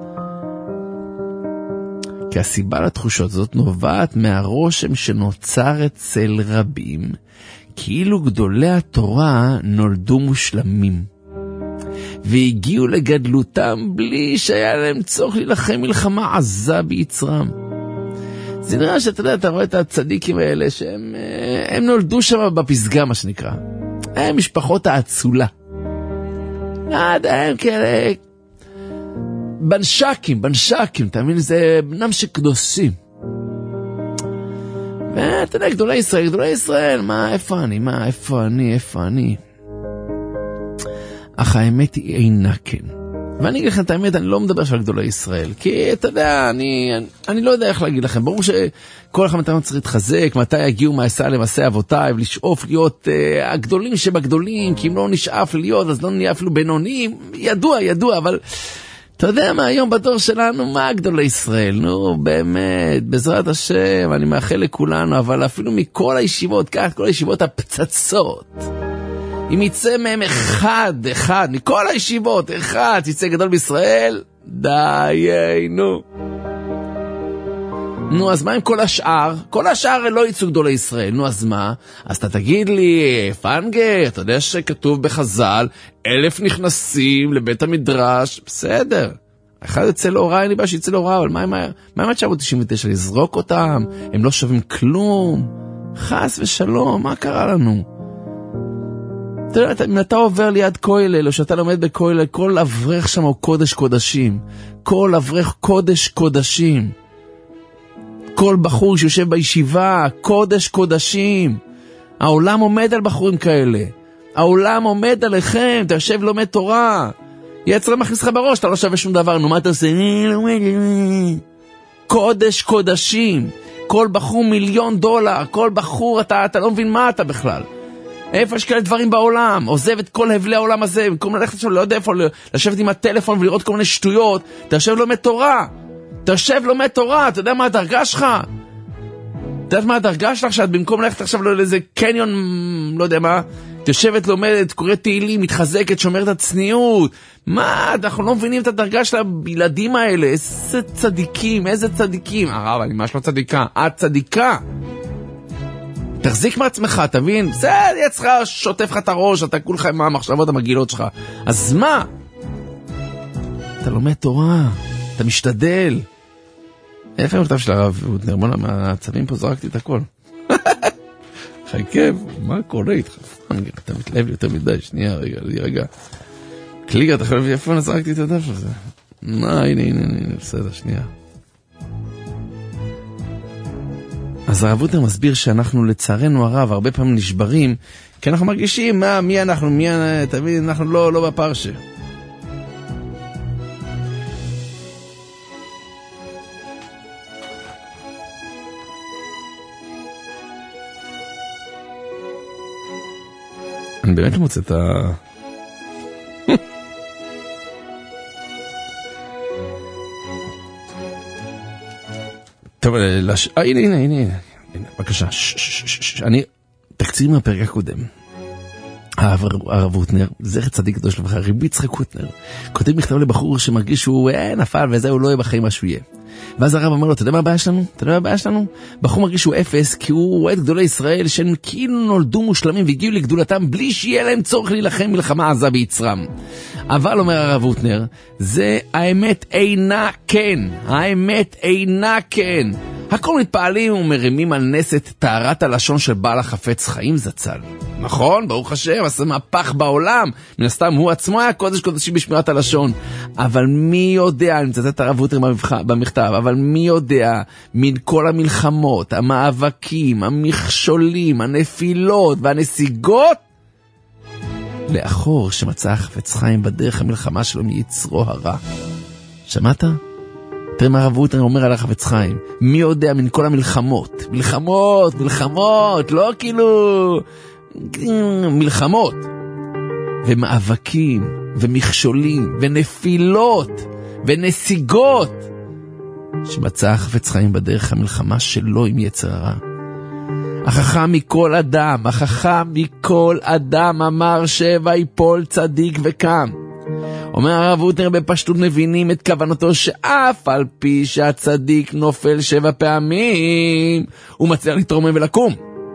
כי הסיבה לתחושות זאת נובעת מהרושם שנוצר אצל רבים, כאילו גדולי התורה נולדו מושלמים, והגיעו לגדלותם בלי שהיה להם צורך להילחם מלחמה עזה ביצרם. זה נראה שאתה יודע, אתה רואה את הצדיקים האלה שהם נולדו שם בפסגה, מה שנקרא. הם משפחות האצולה. הם כאלה בנשקים, תאמין, זה בנם שקדוסים. ואתה יודע, גדולי ישראל, איפה אני? אך האמת היא אינה כן. ואני אגיד לכם את האמת, אני לא מדבר של גדולי ישראל, כי אתה יודע, אני לא יודע איך להגיד לכם. ברור שכל אחד מאיתנו צריך להתחזק, מתי יגיעו מעשה למעשה אבותיי, ולשאוף להיות הגדולים שבגדולים, כי אם לא נשאף להיות, אז לא נהיה אפילו בינונים. ידוע, אבל אתה יודע מה, היום בדור שלנו, מה גדולי ישראל? נו, באמת, בעזרת השם, אני מאחל לכולנו, אבל אפילו מכל הישיבות, כך, כל הישיבות הפצצות, אם יצא מהם אחד, מכל הישיבות, אחד, יצא גדול בישראל, דיינו. נו, אז מה עם כל השאר? כל השאר לא יצאו גדולי ישראל. נו, אז מה? אז אתה תגיד לי, פנגה, אתה יודע שכתוב בחז"ל, 1,000 נכנסים לבית המדרש, בסדר. אחד יצא להוראה, אין לי בעיה שיצא להוראה, אבל מה עם 999? לזרוק אותם? הם לא שווים כלום? חס ושלום, מה קרה לנו? אתה יודע, אם אתה עובר ליד כולל, או שאתה לומד בכולל, כל אברך שם הוא קודש קודשים. כל אברך קודש קודשים. כל בחור שיושב בישיבה, קודש קודשים. העולם עומד על בחורים כאלה. העולם עומד עליכם, אתה יושב לומד תורה. יצר מכניס לך בראש, אתה לא שווה שום דבר. נו, מה אתה עושה? קודש קודשים. כל בחור $1,000,000. כל בחור, אתה לא מבין מה אתה בכלל. איפה יש כאלה דברים בעולם? עוזב את כל הבלי העולם הזה, במקום ללכת עכשיו, לא יודע איפה, לשבת עם הטלפון ולראות כל מיני שטויות. אתה יושב לומד תורה. אתה יודע מה הדרגה שלך? אתה יודע מה הדרגה שלך? שאת במקום ללכת עכשיו לאיזה קניון, לא יודע מה, תשבת, לומדת, קוראת תהילים, מתחזקת, שומרת הצניעות. מה? אנחנו לא מבינים את הדרגה של הילדים האלה. איזה צדיקים. הרב, אני ממש לא צדיקה. את צדיקה. תחזיק מעצמך, תבין? זה יצרך, שוטף לך את הראש, אתה כולך עם המחשבות המגילות שלך. אז מה? אתה לומד תורה, אתה משתדל. איפה המכתב של הרב הוטנר? בוא מהצבים פה זרקתי את הכל. חכה, מה קורה איתך? אתה מתלהב לי יותר מדי, שנייה, רגע. קליגר, אתה יכול להביא איפה זרקתי את הדף הזה? הנה, בסדר, שנייה. אז הרב ווטנר מסביר שאנחנו לצערנו הרב הרבה פעמים נשברים, כי אנחנו מרגישים מי אנחנו, תמיד אנחנו לא בפרשה. אני באמת לא מוצא את ה... טוב, הנה, בבקשה, אני, תקציר מהפרק הקודם. הרב ווטנר, זכר צדיק קדוש לברכה, רבי יצחק ווטנר, כותב מכתב לבחור שמרגיש שהוא נפל וזה, הוא לא יהיה בחיים מה שהוא יהיה. ואז הרב אומר לו, אתה יודע מה הבעיה שלנו? בחור מרגיש שהוא אפס, כי הוא רואה את גדולי ישראל שהם כאילו נולדו מושלמים והגיעו לגדולתם בלי שיהיה להם צורך להילחם מלחמה עזה ביצרם. אבל אומר הרב ווטנר, זה האמת אינה כן. הכל מתפעלים ומרימים על נס את טהרת הלשון של בעל החפץ חיים זצ"ל. נכון, ברוך השם, עשה מהפך בעולם. מן הסתם הוא עצמו היה קודש קודשים בשמירת הלשון. אבל מי יודע, אני מצטט את הרב ווטנר במכתב, אבל מי יודע מן כל המלחמות, המאבקים, המכשולים, הנפילות והנסיגות, לאחור שמצא החפץ חיים בדרך המלחמה שלו מיצרו הרע. שמעת? תראה מה הרב ווטנר אומר על החפץ חיים. מי יודע מן כל המלחמות, מלחמות, לא כאילו מלחמות ומאבקים ומכשולים ונפילות ונסיגות שמצא החפץ חיים בדרך המלחמה שלו עם יצר הרע. החכם מכל אדם אמר 7 יפול צדיק וקם. אומר הרב ווטנר בפשטות מבינים את כוונתו שאף על פי שהצדיק נופל 7 פעמים הוא מצליח להתרומם ולקום.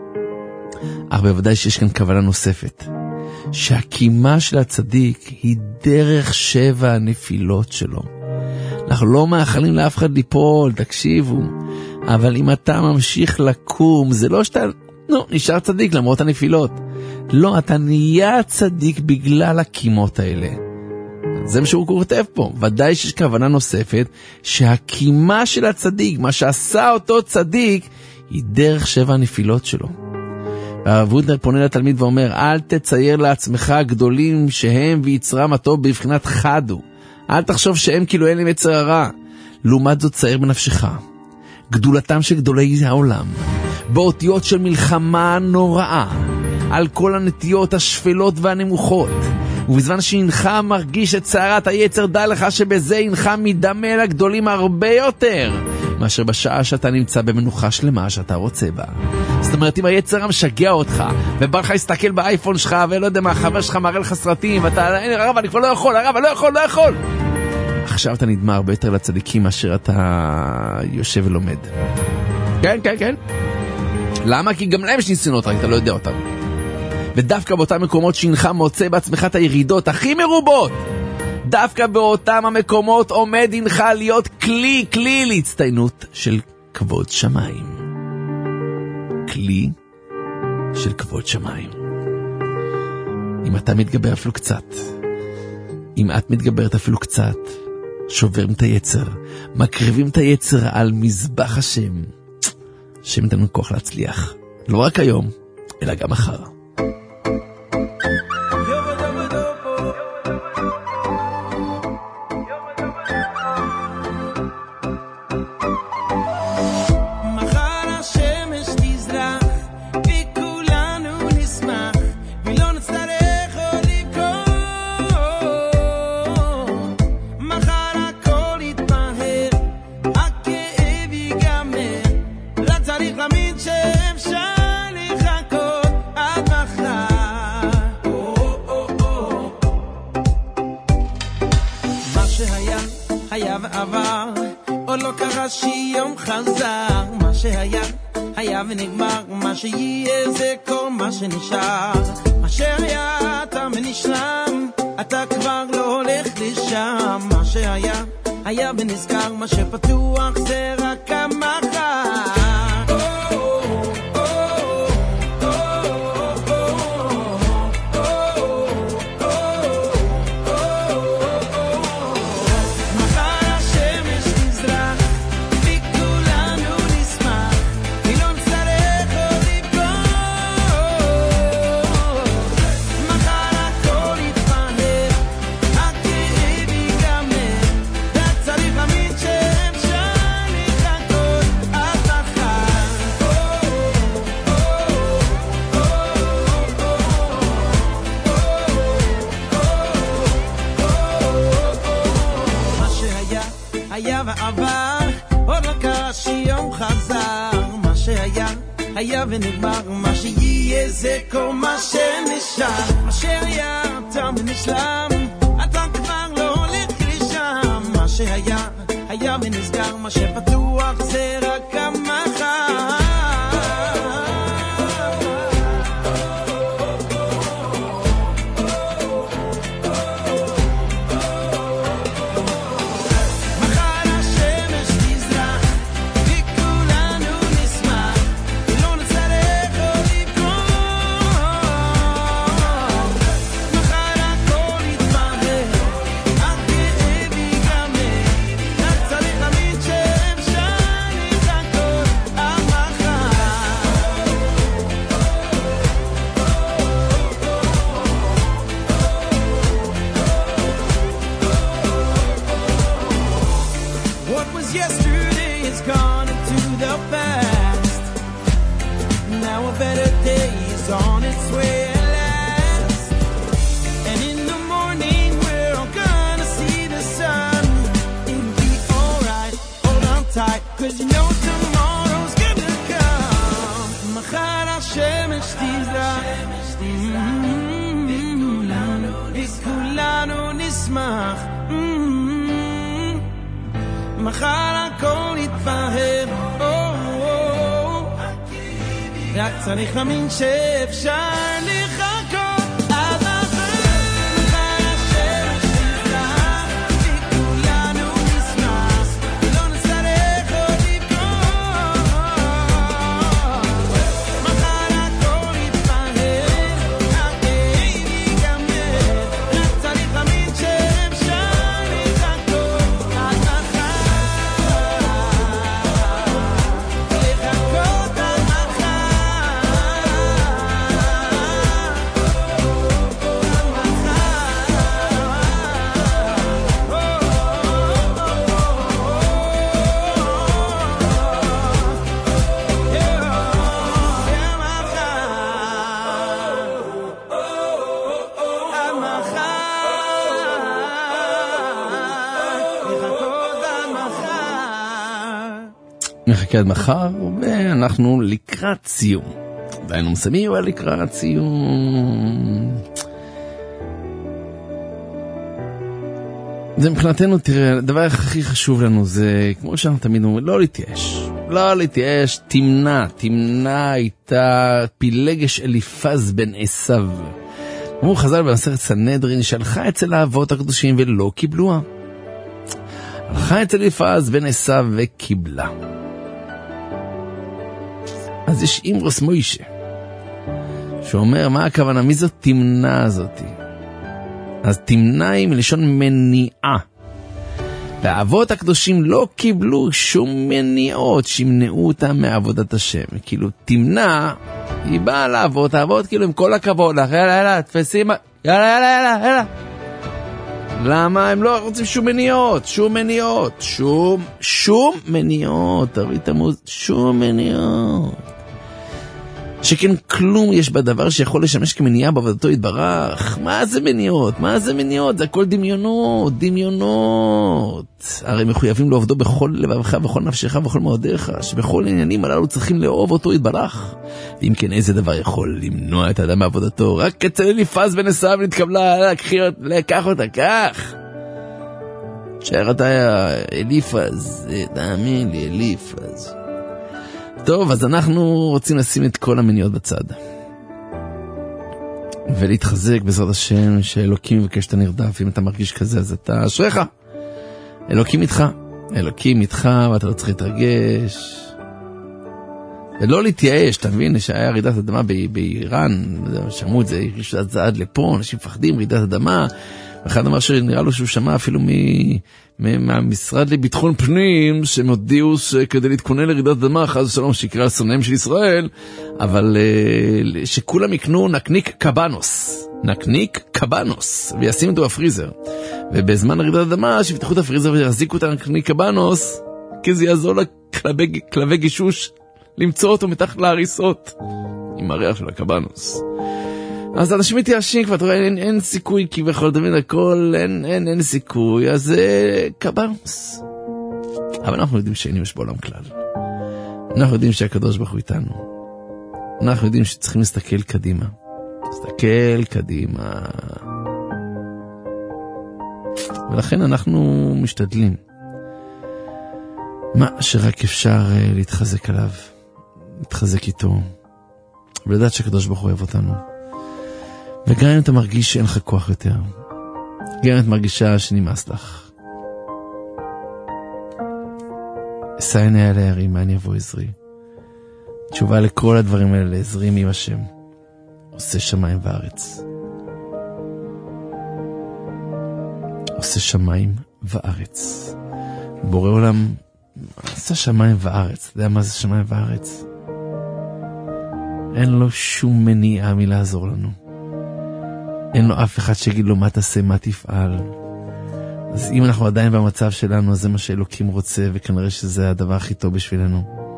אך בוודאי שיש כאן כוונה נוספת, שהקימה של הצדיק היא דרך 7 הנפילות שלו. אנחנו לא מאחלים לאף אחד ליפול, תקשיבו, אבל אם אתה ממשיך לקום, זה לא שאתה נשאר צדיק למרות הנפילות. לא, אתה נהיה צדיק בגלל הקימות האלה. זה מה שהוא כותב פה. ודאי שיש כוונה נוספת, שהקימה של הצדיק, מה שעשה אותו צדיק, היא דרך 7 הנפילות שלו. הרב ווטנר פונה לתלמיד ואומר, אל תצייר לעצמך גדולים שהם ויצרם הטוב בבחינת חדו. אל תחשוב שהם כאילו אין להם יצר הרע. לעומת זאת צייר בנפשך גדולתם של גדולי העולם, באותיות של מלחמה נוראה, על כל הנטיות השפלות והנמוכות. ובזמן שהנך מרגיש את צערת היצר, דע לך שבזה הנך מדמה לגדולים הרבה יותר מאשר בשעה שאתה נמצא במנוחה שלמה שאתה רוצה בה. זאת אומרת, אם היצר משגע אותך ובא לך להסתכל באייפון שלך ולא יודע מה, החבר שלך מראה לך סרטים ואתה, הרב אני כבר לא יכול, עכשיו אתה נדמה הרבה יותר לצדיקים מאשר אתה יושב ולומד. כן. למה? כי גם להם יש ניסיונות, רק אתה לא יודע אותם. ודווקא באותם מקומות שהנך מוצא בעצמך את הירידות הכי מרובות, דווקא באותם המקומות עומד הנך להיות כלי להצטיינות של כבוד שמיים. כלי של כבוד שמיים. אם אתה מתגבר אפילו קצת, אם את מתגברת אפילו קצת, שוברים את היצר, מקריבים את היצר על מזבח השם, השם ייתן לנו כוח להצליח, לא רק היום, אלא גם מחר. שיום חזר, מה שהיה, היה ונגמר, מה שיהיה זה כל מה שנשאר, מה שהיה אתה ונשלם, אתה כבר לא הולך לשם, מה שהיה, היה ונזכר, מה שפתוח זה רק המחר. Don't ועבר, עוד לא קרה שיום חזר. מה שהיה, היה ונגמר, מה שיהיה זה כל מה שנשאר. מה שהיה, תם ונשלם, אתה כבר לא הולך לשם. מה שהיה, היה ונסגר, מה שפתוח זה רק המחר. מחר הכל יתפהר, רק צריך להאמין שאפשר לחכות עד מחר. מחר השמש תזרח וכולנו נשמח, ולא נצטרך עוד לבכות. מחר הכל יתפהר, הכאב ייגמר, רק צריך להאמין שאפשר לחכות עד מחר. נחכה עד מחר, ואנחנו לקראת סיום. והיינו מסיימים אבל לקראת סיום. זה מבחינתנו, תראה, הדבר הכי חשוב לנו זה, כמו שאנחנו תמיד אומרים, לא להתייאש. לא להתייאש, תמנע איתה פילגש אליפז בן עשיו. אמרו חז"ל במסכת סנהדרין, שהלכה אצל האבות הקדושים ולא קיבלוה. הלכה אצל אליפז בן עשיו וקיבלה. אז יש אימרוס מוישה שאומר, מה הכוונה? מי זאת תמנע הזאת? אז תמנע היא מלשון מניעה. והאבות הקדושים לא קיבלו שום מניעות שימנעו אותם מעבודת השם. כאילו תמנע, היא באה לאבות, האבות כאילו עם כל הכבוד לך, יאללה, תפסים, יאללה. למה? הם לא רוצים שום מניעות, שום מניעות, תראי תמוז, שום מניעות. שכן כלום יש בדבר שיכול לשמש כמניעה בעבודתו יתברך. מה זה מניעות? זה הכל דמיונות. הרי מחויבים לעובדו בכל לבבך, בכל נפשך, בכל מאודיך, שבכל העניינים הללו צריכים לאהוב אותו יתברך. ואם כן, איזה דבר יכול למנוע את האדם בעבודתו? רק אצל אליפז בן עשיו נתקבלה, לקח אותה, כך. שער אתה אליפז, תאמין לי, אליפז. טוב, אז אנחנו רוצים לשים את כל המניעות בצד. ולהתחזק בעזרת השם שאלוקים מבקש את הנרדף. אם אתה מרגיש כזה, אז אתה אשריך. אלוקים איתך, ואתה לא צריך להתרגש. ולא להתייאש, אתה מבין? שהיה רעידת אדמה באיראן, שמעו את זה, זה עד לפה, אנשים מפחדים, רעידת אדמה. אחד אמר שנראה לו שהוא שמע אפילו מהמשרד לביטחון פנים, שהם הודיעו שכדי להתכונן לרעידת אדמה, חס ושלום שיקרה לשונאים של ישראל, אבל שכולם יקנו נקניק קבנוס, וישים אותו בפריזר. ובזמן רעידת אדמה, שיפתחו את הפריזר ויחזיקו את הנקניק קבנוס, כי זה יעזור לכלבי גישוש למצוא אותו מתחת להריסות, עם הריח של הקבנוס. אז אנשים מתייאשים כבר, אתה רואה, אין סיכוי, כי בכל דמיין הכל, אין סיכוי, אז קבנוס. אבל אנחנו יודעים שאין יש בעולם כלל. אנחנו יודעים שהקדוש ברוך הוא איתנו. אנחנו יודעים שצריכים להסתכל קדימה. להסתכל קדימה. ולכן אנחנו משתדלים. מה שרק אפשר להתחזק עליו. להתחזק איתו. ולדעת שהקדוש ברוך הוא אוהב אותנו. וגם אם אתה מרגיש שאין לך כוח יותר. גם אם את מרגישה שנמאס לך. אשא עיני אל ההרים, מאין יבוא עזרי. תשובה לכל הדברים האלה, עזרי מי השם. עושה שמיים וארץ. עושה שמיים וארץ. בורא עולם עושה שמיים וארץ. אתה יודע מה זה שמיים וארץ? אין לו שום מניעה מלעזור לנו. אין לו אף אחד שיגיד לו מה תעשה, מה תפעל. אז אם אנחנו עדיין במצב שלנו, אז זה מה שאלוקים רוצה, וכנראה שזה הדבר הכי טוב בשבילנו.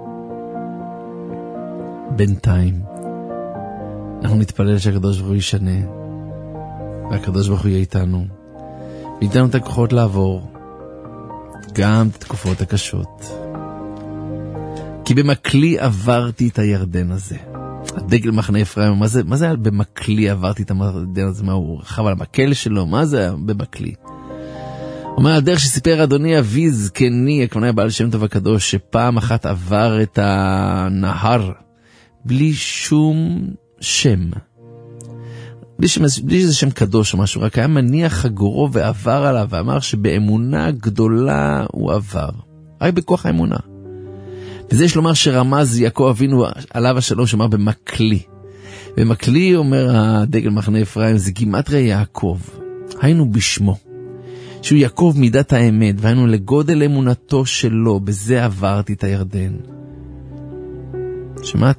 בינתיים, אנחנו נתפלל שהקדוש ברוך הוא ישנה, והקדוש ברוך הוא יהיה איתנו, וייתן לנו את הכוחות לעבור, גם את התקופות הקשות. כי במקלי עברתי את הירדן הזה. הדגל מחנה אפרים, מה זה היה במקלי עברתי את הירדן הזה? מה הוא רחב על המקל שלו? מה זה היה במקלי? אומר, הדרך שסיפר אדוני אבי זקני, הכוונה בעל שם טוב הקדוש, שפעם אחת עבר את הנהר, בלי שום שם. בלי שזה שם קדוש או משהו, רק היה מניח חגורו ועבר עליו, ואמר שבאמונה גדולה הוא עבר. רק בכוח האמונה. וזה יש לומר שרמז יעקב אבינו עליו השלום, שאומר במקלי. במקלי, אומר הדגל מחנה אפרים, זה גימטריה יעקב. היינו בשמו. שהוא יעקב מידת האמת, והיינו לגודל אמונתו שלו, בזה עברתי את הירדן. שמעת?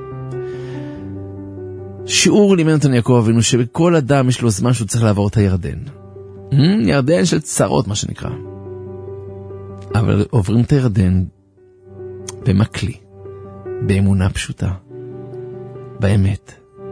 שיעור לימד אותנו יעקב אבינו, שבכל אדם יש לו זמן שהוא צריך לעבור את הירדן. ירדן של צרות, מה שנקרא. אבל עוברים את הירדן במקלי, באמונה פשוטה, באמת.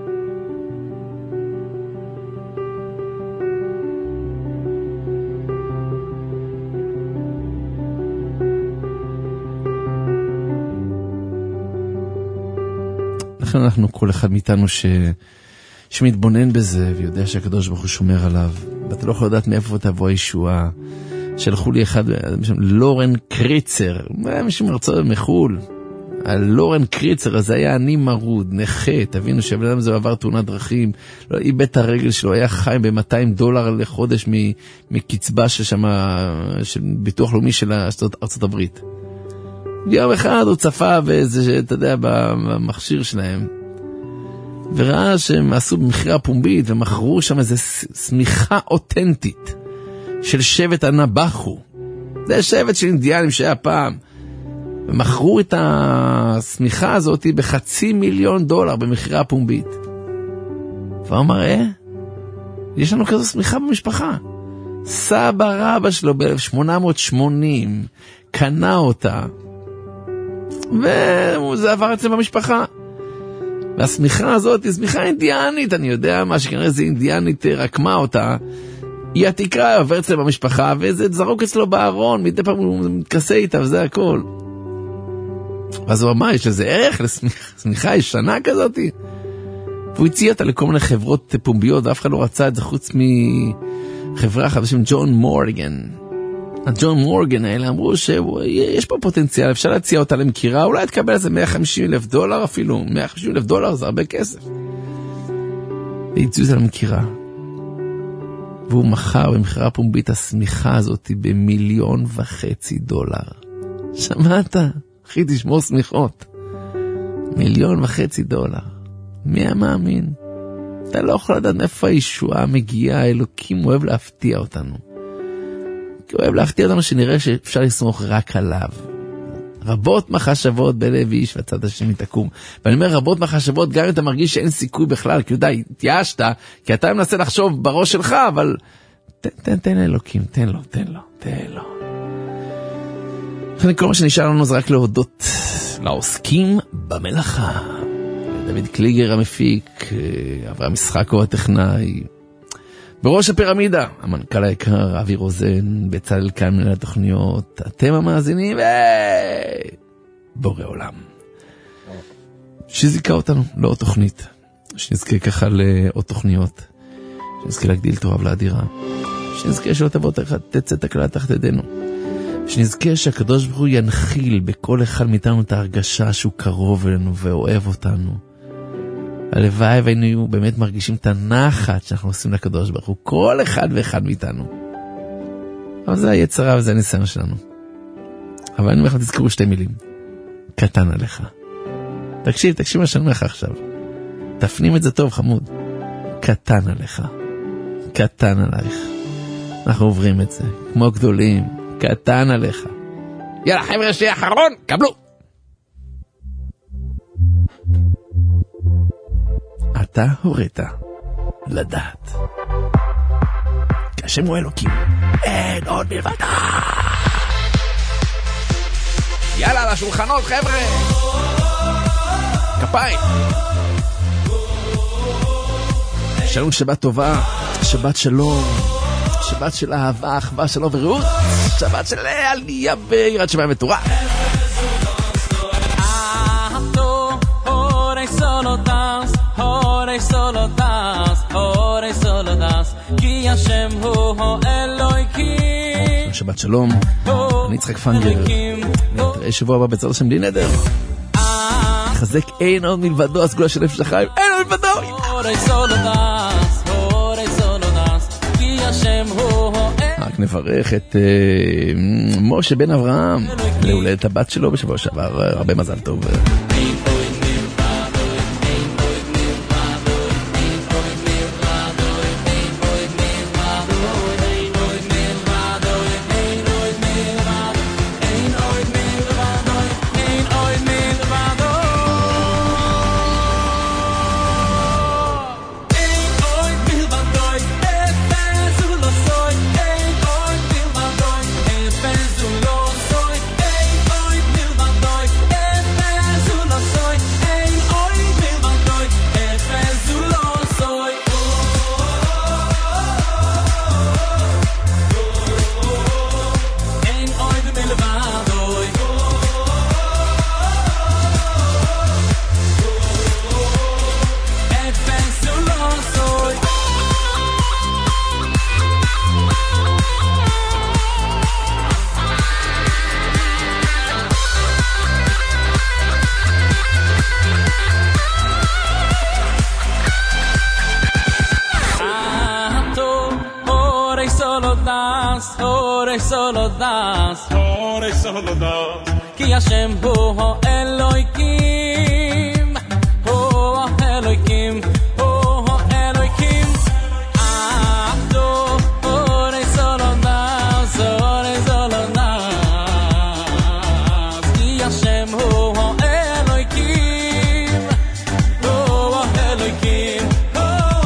לכן אנחנו, כל אחד מאיתנו שמתבונן בזה ויודע שהקדוש ברוך הוא שומר עליו, ואתה לא יכול לדעת מאיפה תבוא הישועה. שלחו לי אחד, לורן קריצר, מישהו מרצות מחול, הלורן קריצר הזה היה אני מרוד, נכה, תבינו שהבן אדם הזה עבר תאונת דרכים, לא איבד את הרגל שלו, היה חי ב$200 לחודש מקצבה של ביטוח לאומי של ארצות הברית. יום אחד הוא צפה באיזה, אתה יודע, במכשיר שלהם, וראה שהם עשו במחירה פומבית, ומכרו שם איזה סמיכה אותנטית, של שבט הנבחו. זה שבט של אינדיאנים שהיה פעם. ומכרו את הסמיכה הזאת $500,000 במחירה הפומבית. והוא אמר, יש לנו כזו סמיכה במשפחה. סבא רבא שלו ב-1880 קנה אותה. וזה עבר אצלם במשפחה. והסמיכה הזאת היא סמיכה אינדיאנית. אני יודע מה שכנראה זה אינדיאנית רקמה אותה. היא התקרה עוברת אצלם במשפחה, וזה זרוק אצלו בארון, מדי פעם הוא מתכסה איתה, וזה הכל. אז הוא אמר, יש לזה ערך לסמיכה ישנה כזאת? והוא הציע אותה לכל מיני חברות פומביות, ואף אחד לא רצה את זה חוץ מחברה אחת בשם ג'ון מורגן. הג'ון מורגן האלה אמרו שיש פה פוטנציאל, אפשר להציע אותה למכירה, אולי תקבל איזה $150,000 אפילו, $150,000 זה הרבה כסף. והציעו אותה למכירה. והוא מכר במחירה פומבית הסמיכה הזאת $1,500,000. שמעת? אחי, תשמור סמיכות. $1,500,000. מי המאמין? אתה לא יכול לדעת מאיפה הישועה מגיעה, האלוקים אוהב להפתיע אותנו. הוא אוהב להפתיע אותנו שנראה שאפשר לסמוך רק עליו. רבות מחשבות בלב איש והצד השני תקום. ואני אומר רבות מחשבות גם אם אתה מרגיש שאין סיכוי בכלל, כי יודע, התייאשת, כי אתה מנסה לחשוב בראש שלך, אבל תן לאלוקים, תן לו. לכן כל מה שנשאר לנו זה רק להודות לעוסקים במלאכה. דוד קליגר המפיק, אברהם משחקו הטכנאי, בראש הפירמידה, המנכ"ל היקר אבי רוזן, בצלאל כאן מנהל התוכניות, אתם המאזינים, בורא עולם. שזיכה אותנו לעוד תוכנית, שנזכה ככה לעוד תוכניות, שנזכה להגדיל תורה ולאדירה, שנזכה שלא תצא תקלה תחת ידינו, שנזכה שהקדוש ברוך הוא ינחיל בכל אחד מאיתנו את ההרגשה שהוא קרוב אלינו ואוהב אותנו. הלוואי והיינו באמת מרגישים את הנחת שאנחנו עושים לקדוש ברוך הוא, כל אחד ואחד מאיתנו. אבל זה היצרה וזה הניסיון שלנו. אבל אני אומר לך, תזכרו שתי מילים. קטן עליך. תקשיב מה שאני אומר לך עכשיו. תפנים את זה טוב, חמוד. קטן עליך. קטן עלייך. אנחנו עוברים את זה. כמו גדולים. קטן עליך. יאללה חבר'ה, שלי אחרון, קבלו. אתה הורית לדעת. כשם הוא אלוקים, אין עוד מלבדה. יאללה, לשולחנות חבר'ה. כפיים. שלום, שבת טובה, שבת שלום, שבת של אהבה, אחווה, שלום ורעות, שבת של עלייה ויראת שמיים ותורה. שבת שלום, אני יצחק פנגר, נתראה שבוע הבא בעזרת השם בלי נדר. חזק, אין עוד מלבדו, הסגולה של נפש החיים, אין עוד מלבדו. רק נברך את משה בן אברהם להולדת הבת שלו בשבוע שעבר, הרבה מזל טוב. כי השם הוא האלוהים, הוא האלוהים, הוא האלוהים. אהבתו אורי סולונס, אורי סולונס. כי השם הוא האלוהים, הוא האלוהים, הוא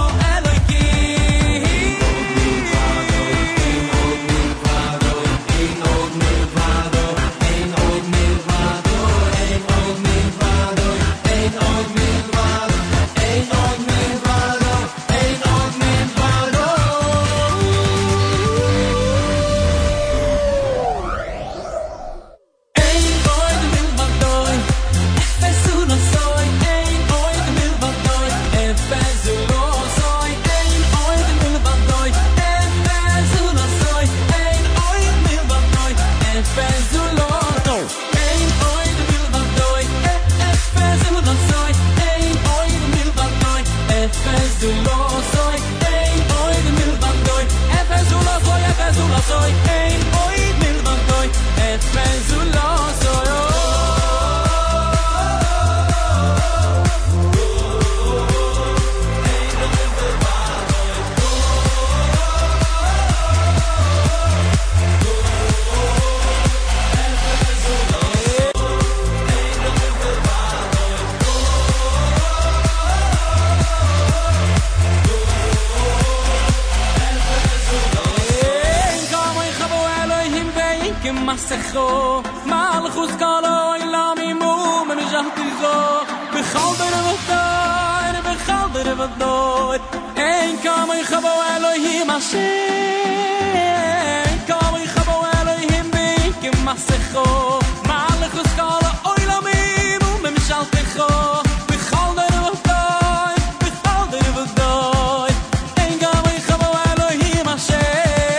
מסכו מלכוס כל העולם ימו ממשכתיכו בכל בן המחתר בכל der Welt ein komm ich hab Elohim Hashem komm ich hab Elohim bin masecho malchus kala oilamim und mem shaltecho bechol der Welt ein komm ich hab Elohim Hashem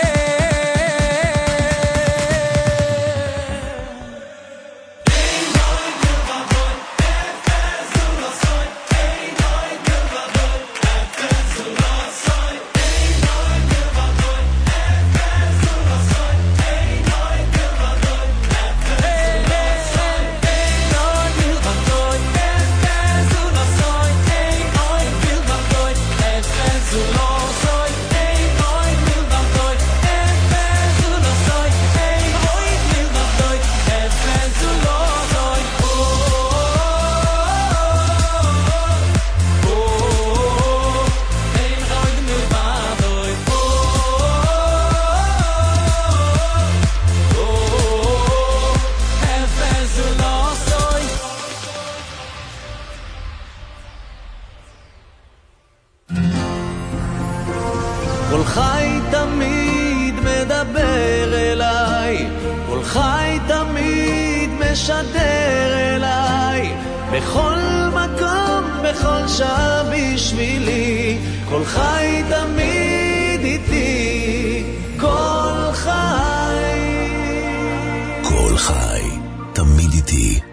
כל חי תמיד מדבר אליי, כל חי תמיד משדר אליי, בכל מקום, בכל שעה בשבילי, כל חי תמיד איתי, כל חי. כל חי תמיד איתי.